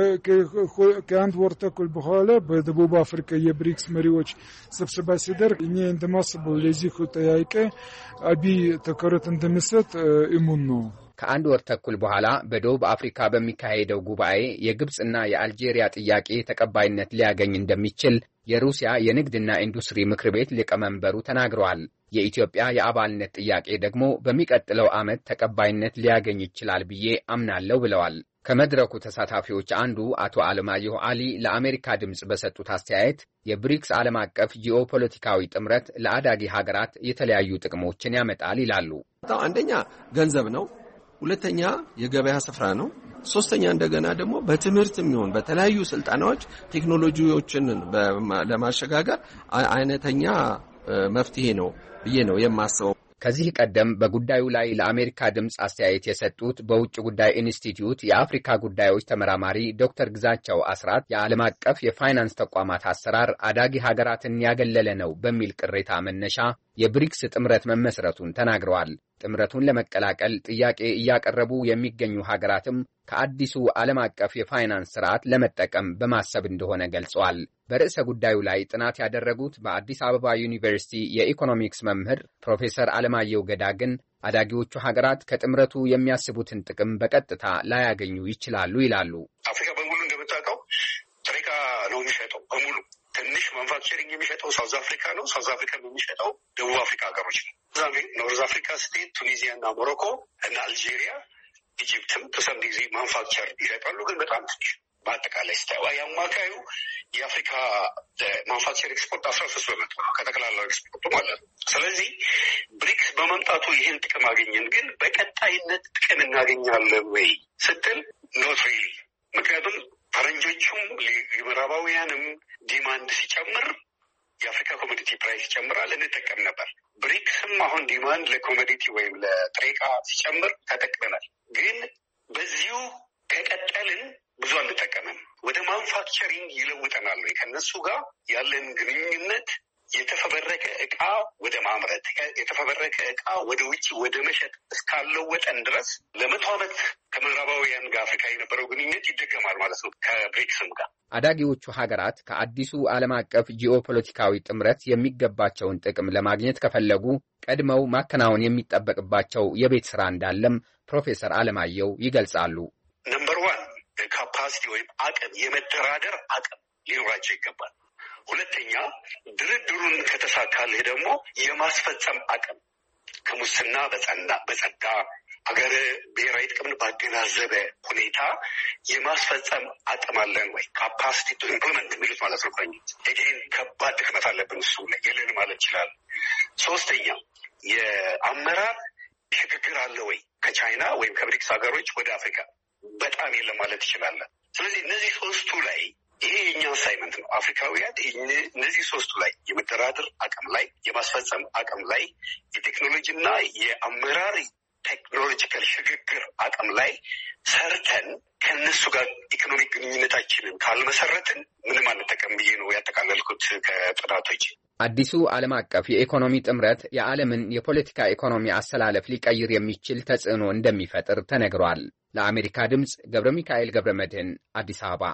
ከአንድ ወር ተኩል በኋላ በደቡብ አፍሪካ የብሪክስ መሪዎች ስብሰባ ሲደርግ እኛ እንደማስበው ለዚህ ጥያቄ አብይ ትኩረት እንደሚሰጥ እሙን ነው። ከአንድ ወር ተኩል በኋላ በደቡብ አፍሪካ በሚካሄደው ጉባኤ የግብጽና የአልጄሪያ ጥያቄ ተቀባይነት ሊያገኝ እንደሚችል የሩሲያ የንግድና ኢንዱስትሪ ምክር ቤት ሊቀመንበሩ ተናግረዋል። የኢትዮጵያ የአባልነት ጥያቄ ደግሞ በሚቀጥለው ዓመት ተቀባይነት ሊያገኝ ይችላል ብዬ አምናለሁ ብለዋል። ከመድረኩ ተሳታፊዎች አንዱ አቶ አለማየሁ አሊ ለአሜሪካ ድምፅ በሰጡት አስተያየት የብሪክስ ዓለም አቀፍ ጂኦፖለቲካዊ ጥምረት ለአዳጊ ሀገራት የተለያዩ ጥቅሞችን ያመጣል ይላሉ። አንደኛ ገንዘብ ነው። ሁለተኛ የገበያ ስፍራ ነው። ሶስተኛ እንደገና ደግሞ በትምህርት የሚሆን በተለያዩ ስልጠናዎች ቴክኖሎጂዎችን ለማሸጋገር አይነተኛ መፍትሄ ነው ብዬ ነው የማስበው። ከዚህ ቀደም በጉዳዩ ላይ ለአሜሪካ ድምፅ አስተያየት የሰጡት በውጭ ጉዳይ ኢንስቲትዩት የአፍሪካ ጉዳዮች ተመራማሪ ዶክተር ግዛቸው አስራት የዓለም አቀፍ የፋይናንስ ተቋማት አሰራር አዳጊ ሀገራትን ያገለለ ነው በሚል ቅሬታ መነሻ የብሪክስ ጥምረት መመስረቱን ተናግረዋል። ጥምረቱን ለመቀላቀል ጥያቄ እያቀረቡ የሚገኙ ሀገራትም ከአዲሱ ዓለም አቀፍ የፋይናንስ ስርዓት ለመጠቀም በማሰብ እንደሆነ ገልጸዋል። በርዕሰ ጉዳዩ ላይ ጥናት ያደረጉት በአዲስ አበባ ዩኒቨርሲቲ የኢኮኖሚክስ መምህር ፕሮፌሰር አለማየሁ ገዳ ግን አዳጊዎቹ ሀገራት ከጥምረቱ የሚያስቡትን ጥቅም በቀጥታ ላያገኙ ይችላሉ ይላሉ። አፍሪካ በሙሉ እንደምታውቀው ጥሬ ዕቃ ነው የሚሸጠው በሙሉ። ትንሽ ማኑፋክቸሪንግ የሚሸጠው ሳውዝ አፍሪካ ነው። ሳውዝ አፍሪካ የሚሸጠው ደቡብ አፍሪካ ሀገሮች ነው። ኖርዝ አፍሪካ ስቴት፣ ቱኒዚያ እና ሞሮኮ እና አልጄሪያ፣ ኢጅፕትም ተሰም ጊዜ ማኑፋክቸር ይሸጣሉ፣ ግን በጣም ትንሽ። በአጠቃላይ ስታዩ የአማካዩ የአፍሪካ ማኑፋክቸር ኤክስፖርት አስራ ሶስት በመቶ ነው ከጠቅላላው ኤክስፖርቱ ማለት ነው። ስለዚህ ብሪክስ በመምጣቱ ይህን ጥቅም አገኘን፣ ግን በቀጣይነት ጥቅም እናገኛለን ወይ ስትል ኖት ሪሊ። ምክንያቱም ፈረንጆቹም የምዕራባውያንም ዲማንድ ሲጨምር የአፍሪካ ኮሞዲቲ ፕራይስ ይጨምራል፣ እንጠቀም ነበር። ብሪክስም አሁን ዲማንድ ለኮሞዲቲ ወይም ለጥሬ ዕቃ ሲጨምር ተጠቅመናል። ግን በዚሁ ከቀጠልን ብዙ አንጠቀምም። ወደ ማኑፋክቸሪንግ ይለውጠናል ወይ? ከነሱ ጋር ያለን ግንኙነት የተፈበረከ ዕቃ ወደ ማምረት፣ የተፈበረከ ዕቃ ወደ ውጭ ወደ መሸጥ እስካለወጠን ድረስ ለመቶ ዓመት ከምዕራባውያን ጋር አፍሪካ የነበረው ግንኙነት ይደገማል ማለት ነው ከብሪክስም ጋር። አዳጊዎቹ ሀገራት ከአዲሱ ዓለም አቀፍ ጂኦፖለቲካዊ ጥምረት የሚገባቸውን ጥቅም ለማግኘት ከፈለጉ ቀድመው ማከናወን የሚጠበቅባቸው የቤት ስራ እንዳለም ፕሮፌሰር አለማየሁ ይገልጻሉ። ነምበር ዋን ካፓሲቲ ወይም አቅም፣ የመደራደር አቅም ሊኖራቸው ይገባል። ሁለተኛ ድርድሩን ከተሳካልህ ደግሞ የማስፈጸም አቅም ከሙስና በጸና በጸዳ ሀገር ብሔራዊ ጥቅምን ባገናዘበ ሁኔታ የማስፈጸም አቅም አለን ወይ? ካፓሲቲ ቱ ኢምፕሊመንት የሚሉት ማለት ነው። ይህን ከባድ ድክመት አለብን። እሱ ላይ የለን ማለት ይችላል። ሶስተኛ የአመራር ሽግግር አለ ወይ? ከቻይና ወይም ከብሪክስ ሀገሮች ወደ አፍሪካ በጣም የለም ማለት ይችላለን። ስለዚህ እነዚህ ሶስቱ ላይ ይሄ የኛ አሳይመንት ነው። አፍሪካውያን እነዚህ ሶስቱ ላይ የመደራደር አቅም ላይ፣ የማስፈጸም አቅም ላይ፣ የቴክኖሎጂና የአመራር ቴክኖሎጂካል ሽግግር አቅም ላይ ሰርተን ከነሱ ጋር ኢኮኖሚክ ግንኙነታችንን ካልመሰረትን ምንም አንጠቀም ብዬ ነው ያጠቃለልኩት ከጥናቶች። አዲሱ ዓለም አቀፍ የኢኮኖሚ ጥምረት የዓለምን የፖለቲካ ኢኮኖሚ አሰላለፍ ሊቀይር የሚችል ተጽዕኖ እንደሚፈጥር ተነግሯል። ለአሜሪካ ድምፅ ገብረ ሚካኤል ገብረ መድህን አዲስ አበባ።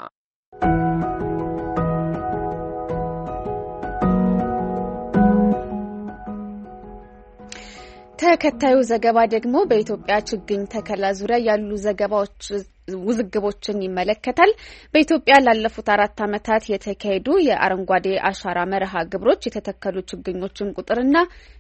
ተከታዩ ዘገባ ደግሞ በኢትዮጵያ ችግኝ ተከላ ዙሪያ ያሉ ዘገባዎች ውዝግቦችን ይመለከታል። በኢትዮጵያ ላለፉት አራት ዓመታት የተካሄዱ የአረንጓዴ አሻራ መርሃ ግብሮች የተተከሉ ችግኞችን ቁጥርና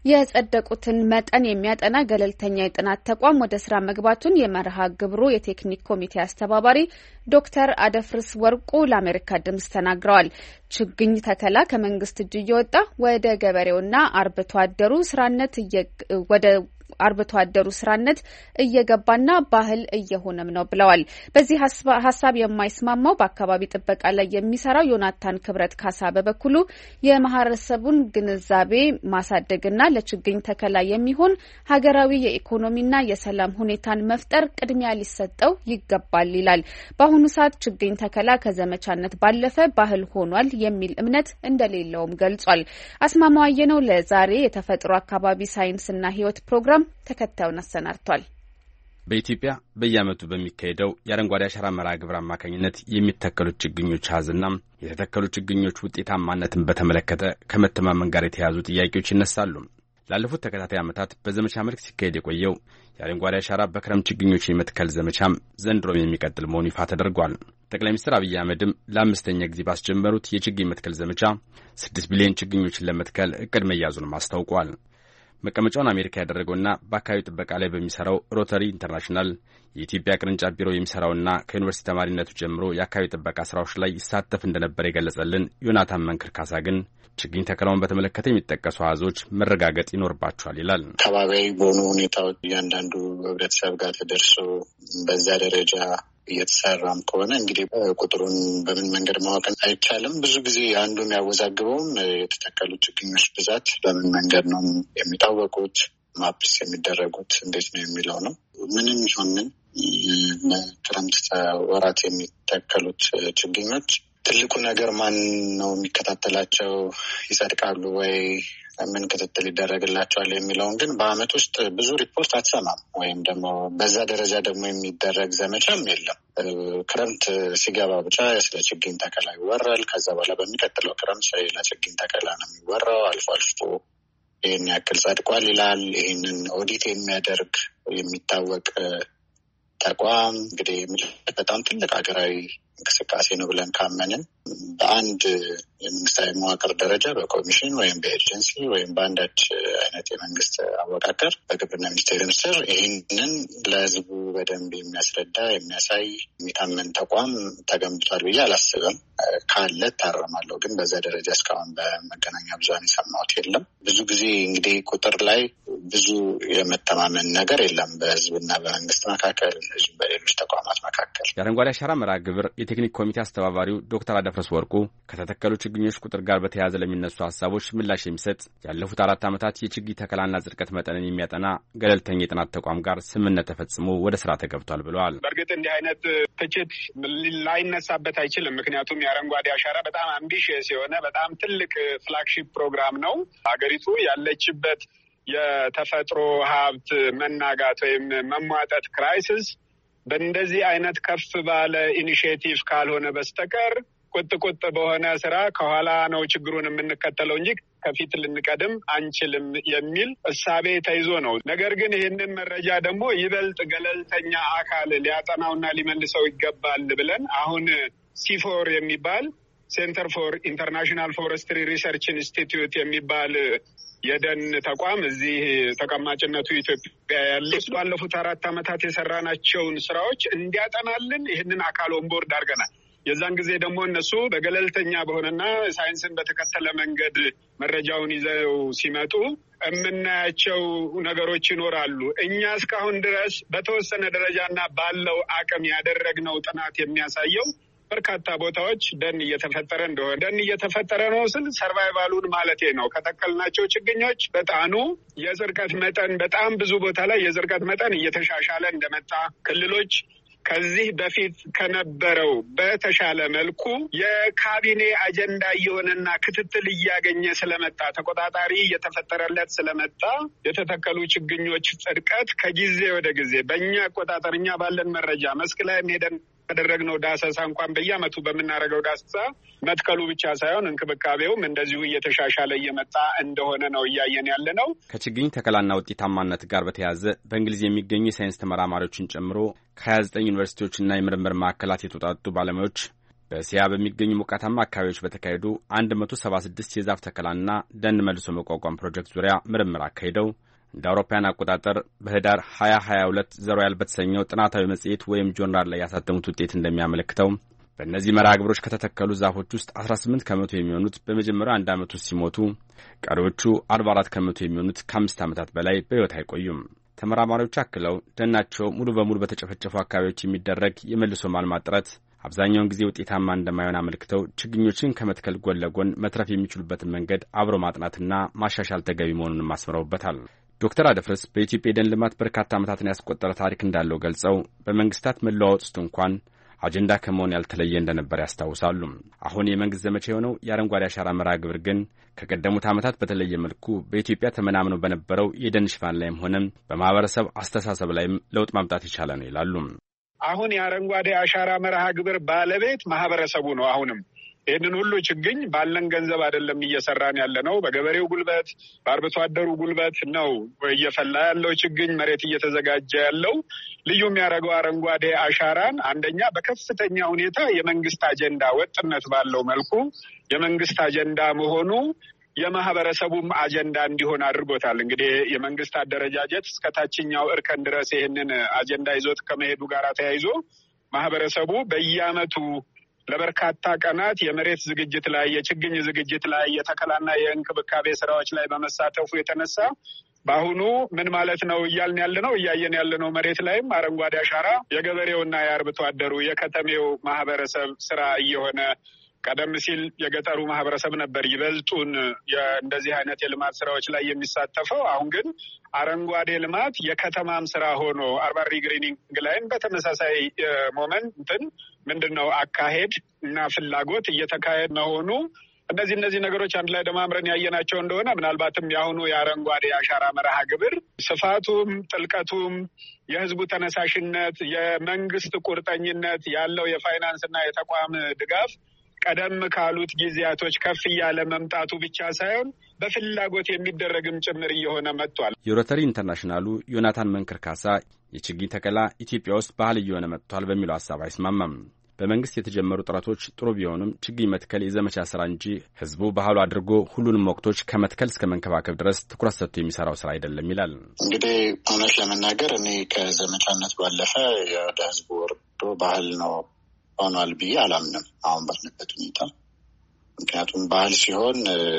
የጸደቁትን መጠን የሚያጠና ገለልተኛ የጥናት ተቋም ወደ ስራ መግባቱን የመርሃ ግብሩ የቴክኒክ ኮሚቴ አስተባባሪ ዶክተር አደፍርስ ወርቁ ለአሜሪካ ድምጽ ተናግረዋል። ችግኝ ተከላ ከመንግስት እጅ እየወጣ ወደ ገበሬውና አርብቶ አደሩ ስራነት ወደ አርብቶ አደሩ ስራነት እየገባና ባህል እየሆነም ነው ብለዋል። በዚህ ሀሳብ የማይስማማው በአካባቢ ጥበቃ ላይ የሚሰራው ዮናታን ክብረት ካሳ በበኩሉ የማህበረሰቡን ግንዛቤ ማሳደግና ለችግኝ ተከላ የሚሆን ሀገራዊ የኢኮኖሚና የሰላም ሁኔታን መፍጠር ቅድሚያ ሊሰጠው ይገባል ይላል። በአሁኑ ሰዓት ችግኝ ተከላ ከዘመቻነት ባለፈ ባህል ሆኗል የሚል እምነት እንደሌለውም ገልጿል። አስማማው አየነው ለዛሬ የተፈጥሮ አካባቢ ሳይንስና ህይወት ፕሮግራም ተከታዩን አሰናድቷል። በኢትዮጵያ በየዓመቱ በሚካሄደው የአረንጓዴ አሻራ መርሃ ግብር አማካኝነት የሚተከሉት ችግኞች አሃዝና የተተከሉ ችግኞች ውጤታማነትን በተመለከተ ከመተማመን ጋር የተያያዙ ጥያቄዎች ይነሳሉ። ላለፉት ተከታታይ ዓመታት በዘመቻ መልክ ሲካሄድ የቆየው የአረንጓዴ አሻራ በክረምት ችግኞች የመትከል ዘመቻም ዘንድሮም የሚቀጥል መሆኑ ይፋ ተደርጓል። ጠቅላይ ሚኒስትር አብይ አህመድም ለአምስተኛ ጊዜ ባስጀመሩት የችግኝ መትከል ዘመቻ ስድስት ቢሊዮን ችግኞችን ለመትከል እቅድ መያዙንም አስታውቋል። መቀመጫውን አሜሪካ ያደረገውና በአካባቢ ጥበቃ ላይ በሚሰራው ሮተሪ ኢንተርናሽናል የኢትዮጵያ ቅርንጫፍ ቢሮ የሚሰራውና ከዩኒቨርሲቲ ተማሪነቱ ጀምሮ የአካባቢ ጥበቃ ስራዎች ላይ ይሳተፍ እንደነበር የገለጸልን ዮናታን መንክር ካሳ ግን ችግኝ ተከላውን በተመለከተ የሚጠቀሱ አሃዞች መረጋገጥ ይኖርባቸዋል ይላል። አካባቢያዊ በሆኑ ሁኔታዎች እያንዳንዱ ህብረተሰብ ጋር ተደርሶ በዛ ደረጃ እየተሰራም ከሆነ እንግዲህ ቁጥሩን በምን መንገድ ማወቅ አይቻልም። ብዙ ጊዜ አንዱ የሚያወዛግበውም የተተከሉ ችግኞች ብዛት በምን መንገድ ነው የሚታወቁት፣ ማፕስ የሚደረጉት እንዴት ነው የሚለው ነው። ምንም ይሁን ምን ክረምት ወራት የሚተከሉት ችግኞች ትልቁ ነገር ማን ነው የሚከታተላቸው፣ ይጸድቃሉ ወይ፣ ምን ክትትል ይደረግላቸዋል የሚለውን ግን በአመት ውስጥ ብዙ ሪፖርት አትሰማም። ወይም ደግሞ በዛ ደረጃ ደግሞ የሚደረግ ዘመቻም የለም። ክረምት ሲገባ ብቻ ስለ ችግኝ ተከላ ይወራል። ከዛ በኋላ በሚቀጥለው ክረምት ስለሌላ ችግኝ ተከላ ነው የሚወራው። አልፎ አልፎ ይህን ያክል ጸድቋል ይላል። ይህንን ኦዲት የሚያደርግ የሚታወቅ ተቋም እንግዲህ በጣም ትልቅ ሀገራዊ እንቅስቃሴ ነው ብለን ካመንን በአንድ የመንግስታዊ መዋቅር ደረጃ በኮሚሽን ወይም በኤጀንሲ ወይም በአንዳች አይነት የመንግስት አወቃቀር በግብርና ሚኒስቴር ስር ይህንን ለህዝቡ በደንብ የሚያስረዳ የሚያሳይ የሚታመን ተቋም ተገንብቷል ብዬ አላስብም። ካለ ታረማለሁ፣ ግን በዛ ደረጃ እስካሁን በመገናኛ ብዙኃን የሰማሁት የለም። ብዙ ጊዜ እንግዲህ ቁጥር ላይ ብዙ የመተማመን ነገር የለም በህዝብና በመንግስት መካከል፣ ህዝብ በሌሎች ተቋማት መካከል። የአረንጓዴ አሻራ መርሃ ግብር የቴክኒክ ኮሚቴ አስተባባሪው ዶክተር አደፍረስ ወርቁ ከተተከሉ ችግኞች ቁጥር ጋር በተያያዘ ለሚነሱ ሀሳቦች ምላሽ የሚሰጥ ያለፉት አራት ዓመታት የችግኝ ተከላና ጽድቀት መጠንን የሚያጠና ገለልተኛ የጥናት ተቋም ጋር ስምምነት ተፈጽሞ ወደ ስራ ተገብቷል ብለዋል። በእርግጥ እንዲህ አይነት ትችት ላይነሳበት አይችልም። ምክንያቱም የአረንጓዴ አሻራ በጣም አምቢሽየስ የሆነ በጣም ትልቅ ፍላግሺፕ ፕሮግራም ነው። ሀገሪቱ ያለችበት የተፈጥሮ ሀብት መናጋት ወይም መሟጠጥ ክራይሲስ በእንደዚህ አይነት ከፍ ባለ ኢኒሽቲቭ ካልሆነ በስተቀር ቁጥ ቁጥ በሆነ ስራ ከኋላ ነው ችግሩን የምንከተለው እንጂ ከፊት ልንቀድም አንችልም የሚል እሳቤ ተይዞ ነው። ነገር ግን ይህንን መረጃ ደግሞ ይበልጥ ገለልተኛ አካል ሊያጠናውና ሊመልሰው ይገባል ብለን አሁን ሲፎር የሚባል ሴንተር ፎር ኢንተርናሽናል ፎረስትሪ ሪሰርች ኢንስቲትዩት የሚባል የደን ተቋም እዚህ ተቀማጭነቱ ኢትዮጵያ ያለ ባለፉት አራት ዓመታት የሰራናቸውን ስራዎች እንዲያጠናልን ይህንን አካል ኦንቦርድ አድርገናል። የዛን ጊዜ ደግሞ እነሱ በገለልተኛ በሆነና ሳይንስን በተከተለ መንገድ መረጃውን ይዘው ሲመጡ የምናያቸው ነገሮች ይኖራሉ። እኛ እስካሁን ድረስ በተወሰነ ደረጃና ባለው አቅም ያደረግነው ጥናት የሚያሳየው በርካታ ቦታዎች ደን እየተፈጠረ እንደሆነ ደን እየተፈጠረ ነው ስል ሰርቫይቫሉን ማለቴ ነው። ከተከልናቸው ችግኞች በጣኑ የዝርቀት መጠን በጣም ብዙ ቦታ ላይ የዝርቀት መጠን እየተሻሻለ እንደመጣ ክልሎች ከዚህ በፊት ከነበረው በተሻለ መልኩ የካቢኔ አጀንዳ እየሆነና ክትትል እያገኘ ስለመጣ ተቆጣጣሪ እየተፈጠረለት ስለመጣ የተተከሉ ችግኞች ጽድቀት ከጊዜ ወደ ጊዜ በእኛ አቆጣጠር እኛ ባለን መረጃ መስክ ላይ ሄደን ያደረግነው ዳሰሳ እንኳን በየዓመቱ በምናደርገው ዳሰሳ መትከሉ ብቻ ሳይሆን እንክብካቤውም እንደዚሁ እየተሻሻለ እየመጣ እንደሆነ ነው እያየን ያለ ነው። ከችግኝ ተከላና ውጤታማነት ጋር በተያያዘ በእንግሊዝ የሚገኙ የሳይንስ ተመራማሪዎችን ጨምሮ ከሀያ ዘጠኝ ዩኒቨርሲቲዎችና የምርምር ማዕከላት የተውጣጡ ባለሙያዎች በእስያ በሚገኙ ሞቃታማ አካባቢዎች በተካሄዱ አንድ መቶ ሰባ ስድስት የዛፍ ተከላና ደን መልሶ መቋቋም ፕሮጀክት ዙሪያ ምርምር አካሂደው እንደ አውሮፓውያን አቆጣጠር በህዳር ሀያ ሀያ ሁለት ዘሮያል በተሰኘው ጥናታዊ መጽሔት ወይም ጆርናል ላይ ያሳተሙት ውጤት እንደሚያመለክተው በእነዚህ መርሃ ግብሮች ከተተከሉ ዛፎች ውስጥ አስራ ስምንት ከመቶ የሚሆኑት በመጀመሪያው አንድ ዓመት ውስጥ ሲሞቱ፣ ቀሪዎቹ አርባ አራት ከመቶ የሚሆኑት ከአምስት ዓመታት በላይ በሕይወት አይቆዩም። ተመራማሪዎች አክለው ደናቸው ሙሉ በሙሉ በተጨፈጨፉ አካባቢዎች የሚደረግ የመልሶ ማልማት ጥረት አብዛኛውን ጊዜ ውጤታማ እንደማይሆን አመልክተው ችግኞችን ከመትከል ጎን ለጎን መትረፍ የሚችሉበትን መንገድ አብሮ ማጥናትና ማሻሻል ተገቢ መሆኑንም አስምረውበታል። ዶክተር አደፍርስ በኢትዮጵያ የደን ልማት በርካታ ዓመታትን ያስቆጠረ ታሪክ እንዳለው ገልጸው በመንግስታት መለዋወጥ ውስጥ እንኳን አጀንዳ ከመሆን ያልተለየ እንደነበር ያስታውሳሉ። አሁን የመንግስት ዘመቻ የሆነው የአረንጓዴ አሻራ መርሃ ግብር ግን ከቀደሙት ዓመታት በተለየ መልኩ በኢትዮጵያ ተመናምነው በነበረው የደን ሽፋን ላይም ሆነ በማህበረሰብ አስተሳሰብ ላይም ለውጥ ማምጣት የቻለ ነው ይላሉ። አሁን የአረንጓዴ አሻራ መርሃ ግብር ባለቤት ማህበረሰቡ ነው። አሁንም ይህንን ሁሉ ችግኝ ባለን ገንዘብ አይደለም እየሰራን ያለ ነው። በገበሬው ጉልበት፣ በአርብቶ አደሩ ጉልበት ነው እየፈላ ያለው ችግኝ መሬት እየተዘጋጀ ያለው። ልዩ የሚያደርገው አረንጓዴ አሻራን አንደኛ በከፍተኛ ሁኔታ የመንግስት አጀንዳ ወጥነት ባለው መልኩ የመንግስት አጀንዳ መሆኑ የማህበረሰቡም አጀንዳ እንዲሆን አድርጎታል። እንግዲህ የመንግስት አደረጃጀት እስከ ታችኛው እርከን ድረስ ይህንን አጀንዳ ይዞት ከመሄዱ ጋር ተያይዞ ማህበረሰቡ በየዓመቱ ለበርካታ ቀናት የመሬት ዝግጅት ላይ፣ የችግኝ ዝግጅት ላይ፣ የተከላና የእንክብካቤ ስራዎች ላይ በመሳተፉ የተነሳ በአሁኑ ምን ማለት ነው እያልን ያለ ነው እያየን ያለ ነው። መሬት ላይም አረንጓዴ አሻራ የገበሬውና የአርብቶ አደሩ የከተሜው ማህበረሰብ ስራ እየሆነ ቀደም ሲል የገጠሩ ማህበረሰብ ነበር ይበልጡን እንደዚህ አይነት የልማት ስራዎች ላይ የሚሳተፈው። አሁን ግን አረንጓዴ ልማት የከተማም ስራ ሆኖ አርባን ሪግሪኒንግ ላይም በተመሳሳይ ሞመንት እንትን ምንድን ነው አካሄድ እና ፍላጎት እየተካሄድ መሆኑ እነዚህ እነዚህ ነገሮች አንድ ላይ ደማምረን ያየናቸው እንደሆነ ምናልባትም የአሁኑ የአረንጓዴ አሻራ መርሃ ግብር ስፋቱም ጥልቀቱም የህዝቡ ተነሳሽነት የመንግስት ቁርጠኝነት ያለው የፋይናንስ እና የተቋም ድጋፍ ቀደም ካሉት ጊዜያቶች ከፍ እያለ መምጣቱ ብቻ ሳይሆን በፍላጎት የሚደረግም ጭምር እየሆነ መጥቷል። የሮተሪ ኢንተርናሽናሉ ዮናታን መንክር ካሳ የችግኝ ተከላ ኢትዮጵያ ውስጥ ባህል እየሆነ መጥቷል በሚለው ሀሳብ አይስማማም። በመንግስት የተጀመሩ ጥረቶች ጥሩ ቢሆኑም ችግኝ መትከል የዘመቻ ስራ እንጂ ህዝቡ ባህሉ አድርጎ ሁሉንም ወቅቶች ከመትከል እስከ መንከባከብ ድረስ ትኩረት ሰጥቶ የሚሰራው ስራ አይደለም ይላል። እንግዲህ እውነት ለመናገር እኔ ከዘመቻነት ባለፈ ወደ ህዝቡ ወርዶ ባህል ነው ሆኗል ብዬ አላምንም አሁን ባለበት ሁኔታ። ምክንያቱም ባህል ሲሆን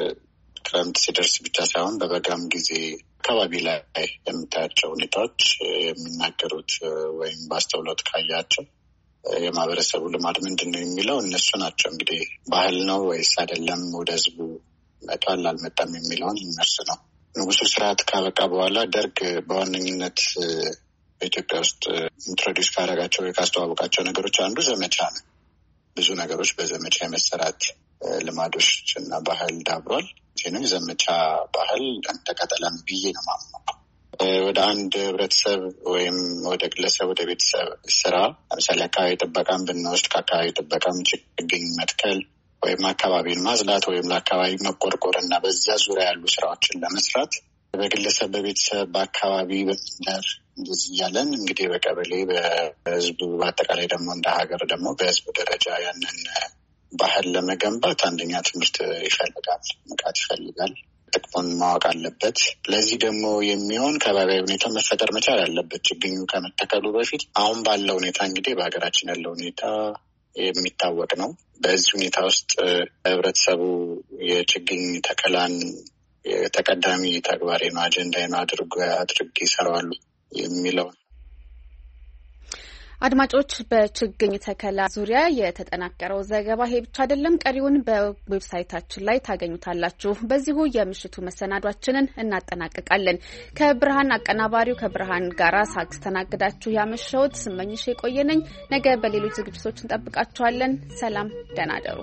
ክረምት ሲደርስ ብቻ ሳይሆን በበጋም ጊዜ አካባቢ ላይ የምታያቸው ሁኔታዎች የሚናገሩት ወይም ባስተውሎት ካያቸው የማህበረሰቡ ልማድ ምንድን ነው የሚለው እነሱ ናቸው። እንግዲህ ባህል ነው ወይስ አይደለም ወደ ህዝቡ መጥቷል አልመጣም የሚለውን እነሱ ነው። ንጉሱ ስርዓት ካበቃ በኋላ ደርግ በዋነኝነት በኢትዮጵያ ውስጥ ኢንትሮዲውስ ካደረጋቸው ወይ ካስተዋወቃቸው ነገሮች አንዱ ዘመቻ ነው። ብዙ ነገሮች በዘመቻ የመሰራት ልማዶች እና ባህል ዳብሯል። ይህንም ዘመቻ ባህል እንደቀጠለ ነው ብዬ ነው የማምነው። ወደ አንድ ህብረተሰብ ወይም ወደ ግለሰብ ወደ ቤተሰብ ስራ ለምሳሌ አካባቢ ጥበቃን ብንወስድ ከአካባቢ ጥበቃም ችግኝ መትከል ወይም አካባቢን ማዝላት ወይም ለአካባቢ መቆርቆር እና በዛ ዙሪያ ያሉ ስራዎችን ለመስራት በግለሰብ በቤተሰብ በአካባቢ በመንደር እንደዚህ እያለን እንግዲህ በቀበሌ በህዝቡ በአጠቃላይ ደግሞ እንደ ሀገር ደግሞ በህዝቡ ደረጃ ያንን ባህል ለመገንባት አንደኛ ትምህርት ይፈልጋል፣ ንቃት ይፈልጋል። ጥቅሙን ማወቅ አለበት። ለዚህ ደግሞ የሚሆን ከባቢያዊ ሁኔታ መፈጠር መቻል አለበት ችግኙ ከመተከሉ በፊት። አሁን ባለው ሁኔታ እንግዲህ በሀገራችን ያለው ሁኔታ የሚታወቅ ነው። በዚህ ሁኔታ ውስጥ ህብረተሰቡ የችግኝ ተከላን የተቀዳሚ ተግባር ነው አጀንዳ ነው አድርጎ አድርጎ ይሰራሉ የሚለው አድማጮች በችግኝ ተከላ ዙሪያ የተጠናቀረው ዘገባ ይሄ ብቻ አይደለም። ቀሪውን በዌብሳይታችን ላይ ታገኙታላችሁ። በዚሁ የምሽቱ መሰናዷችንን እናጠናቅቃለን። ከብርሃን አቀናባሪው ከብርሃን ጋራ ሳስተናግዳችሁ ያመሸሁት ስመኝሽ የቆየነኝ። ነገ በሌሎች ዝግጅቶች እንጠብቃችኋለን። ሰላም፣ ደህና እደሩ።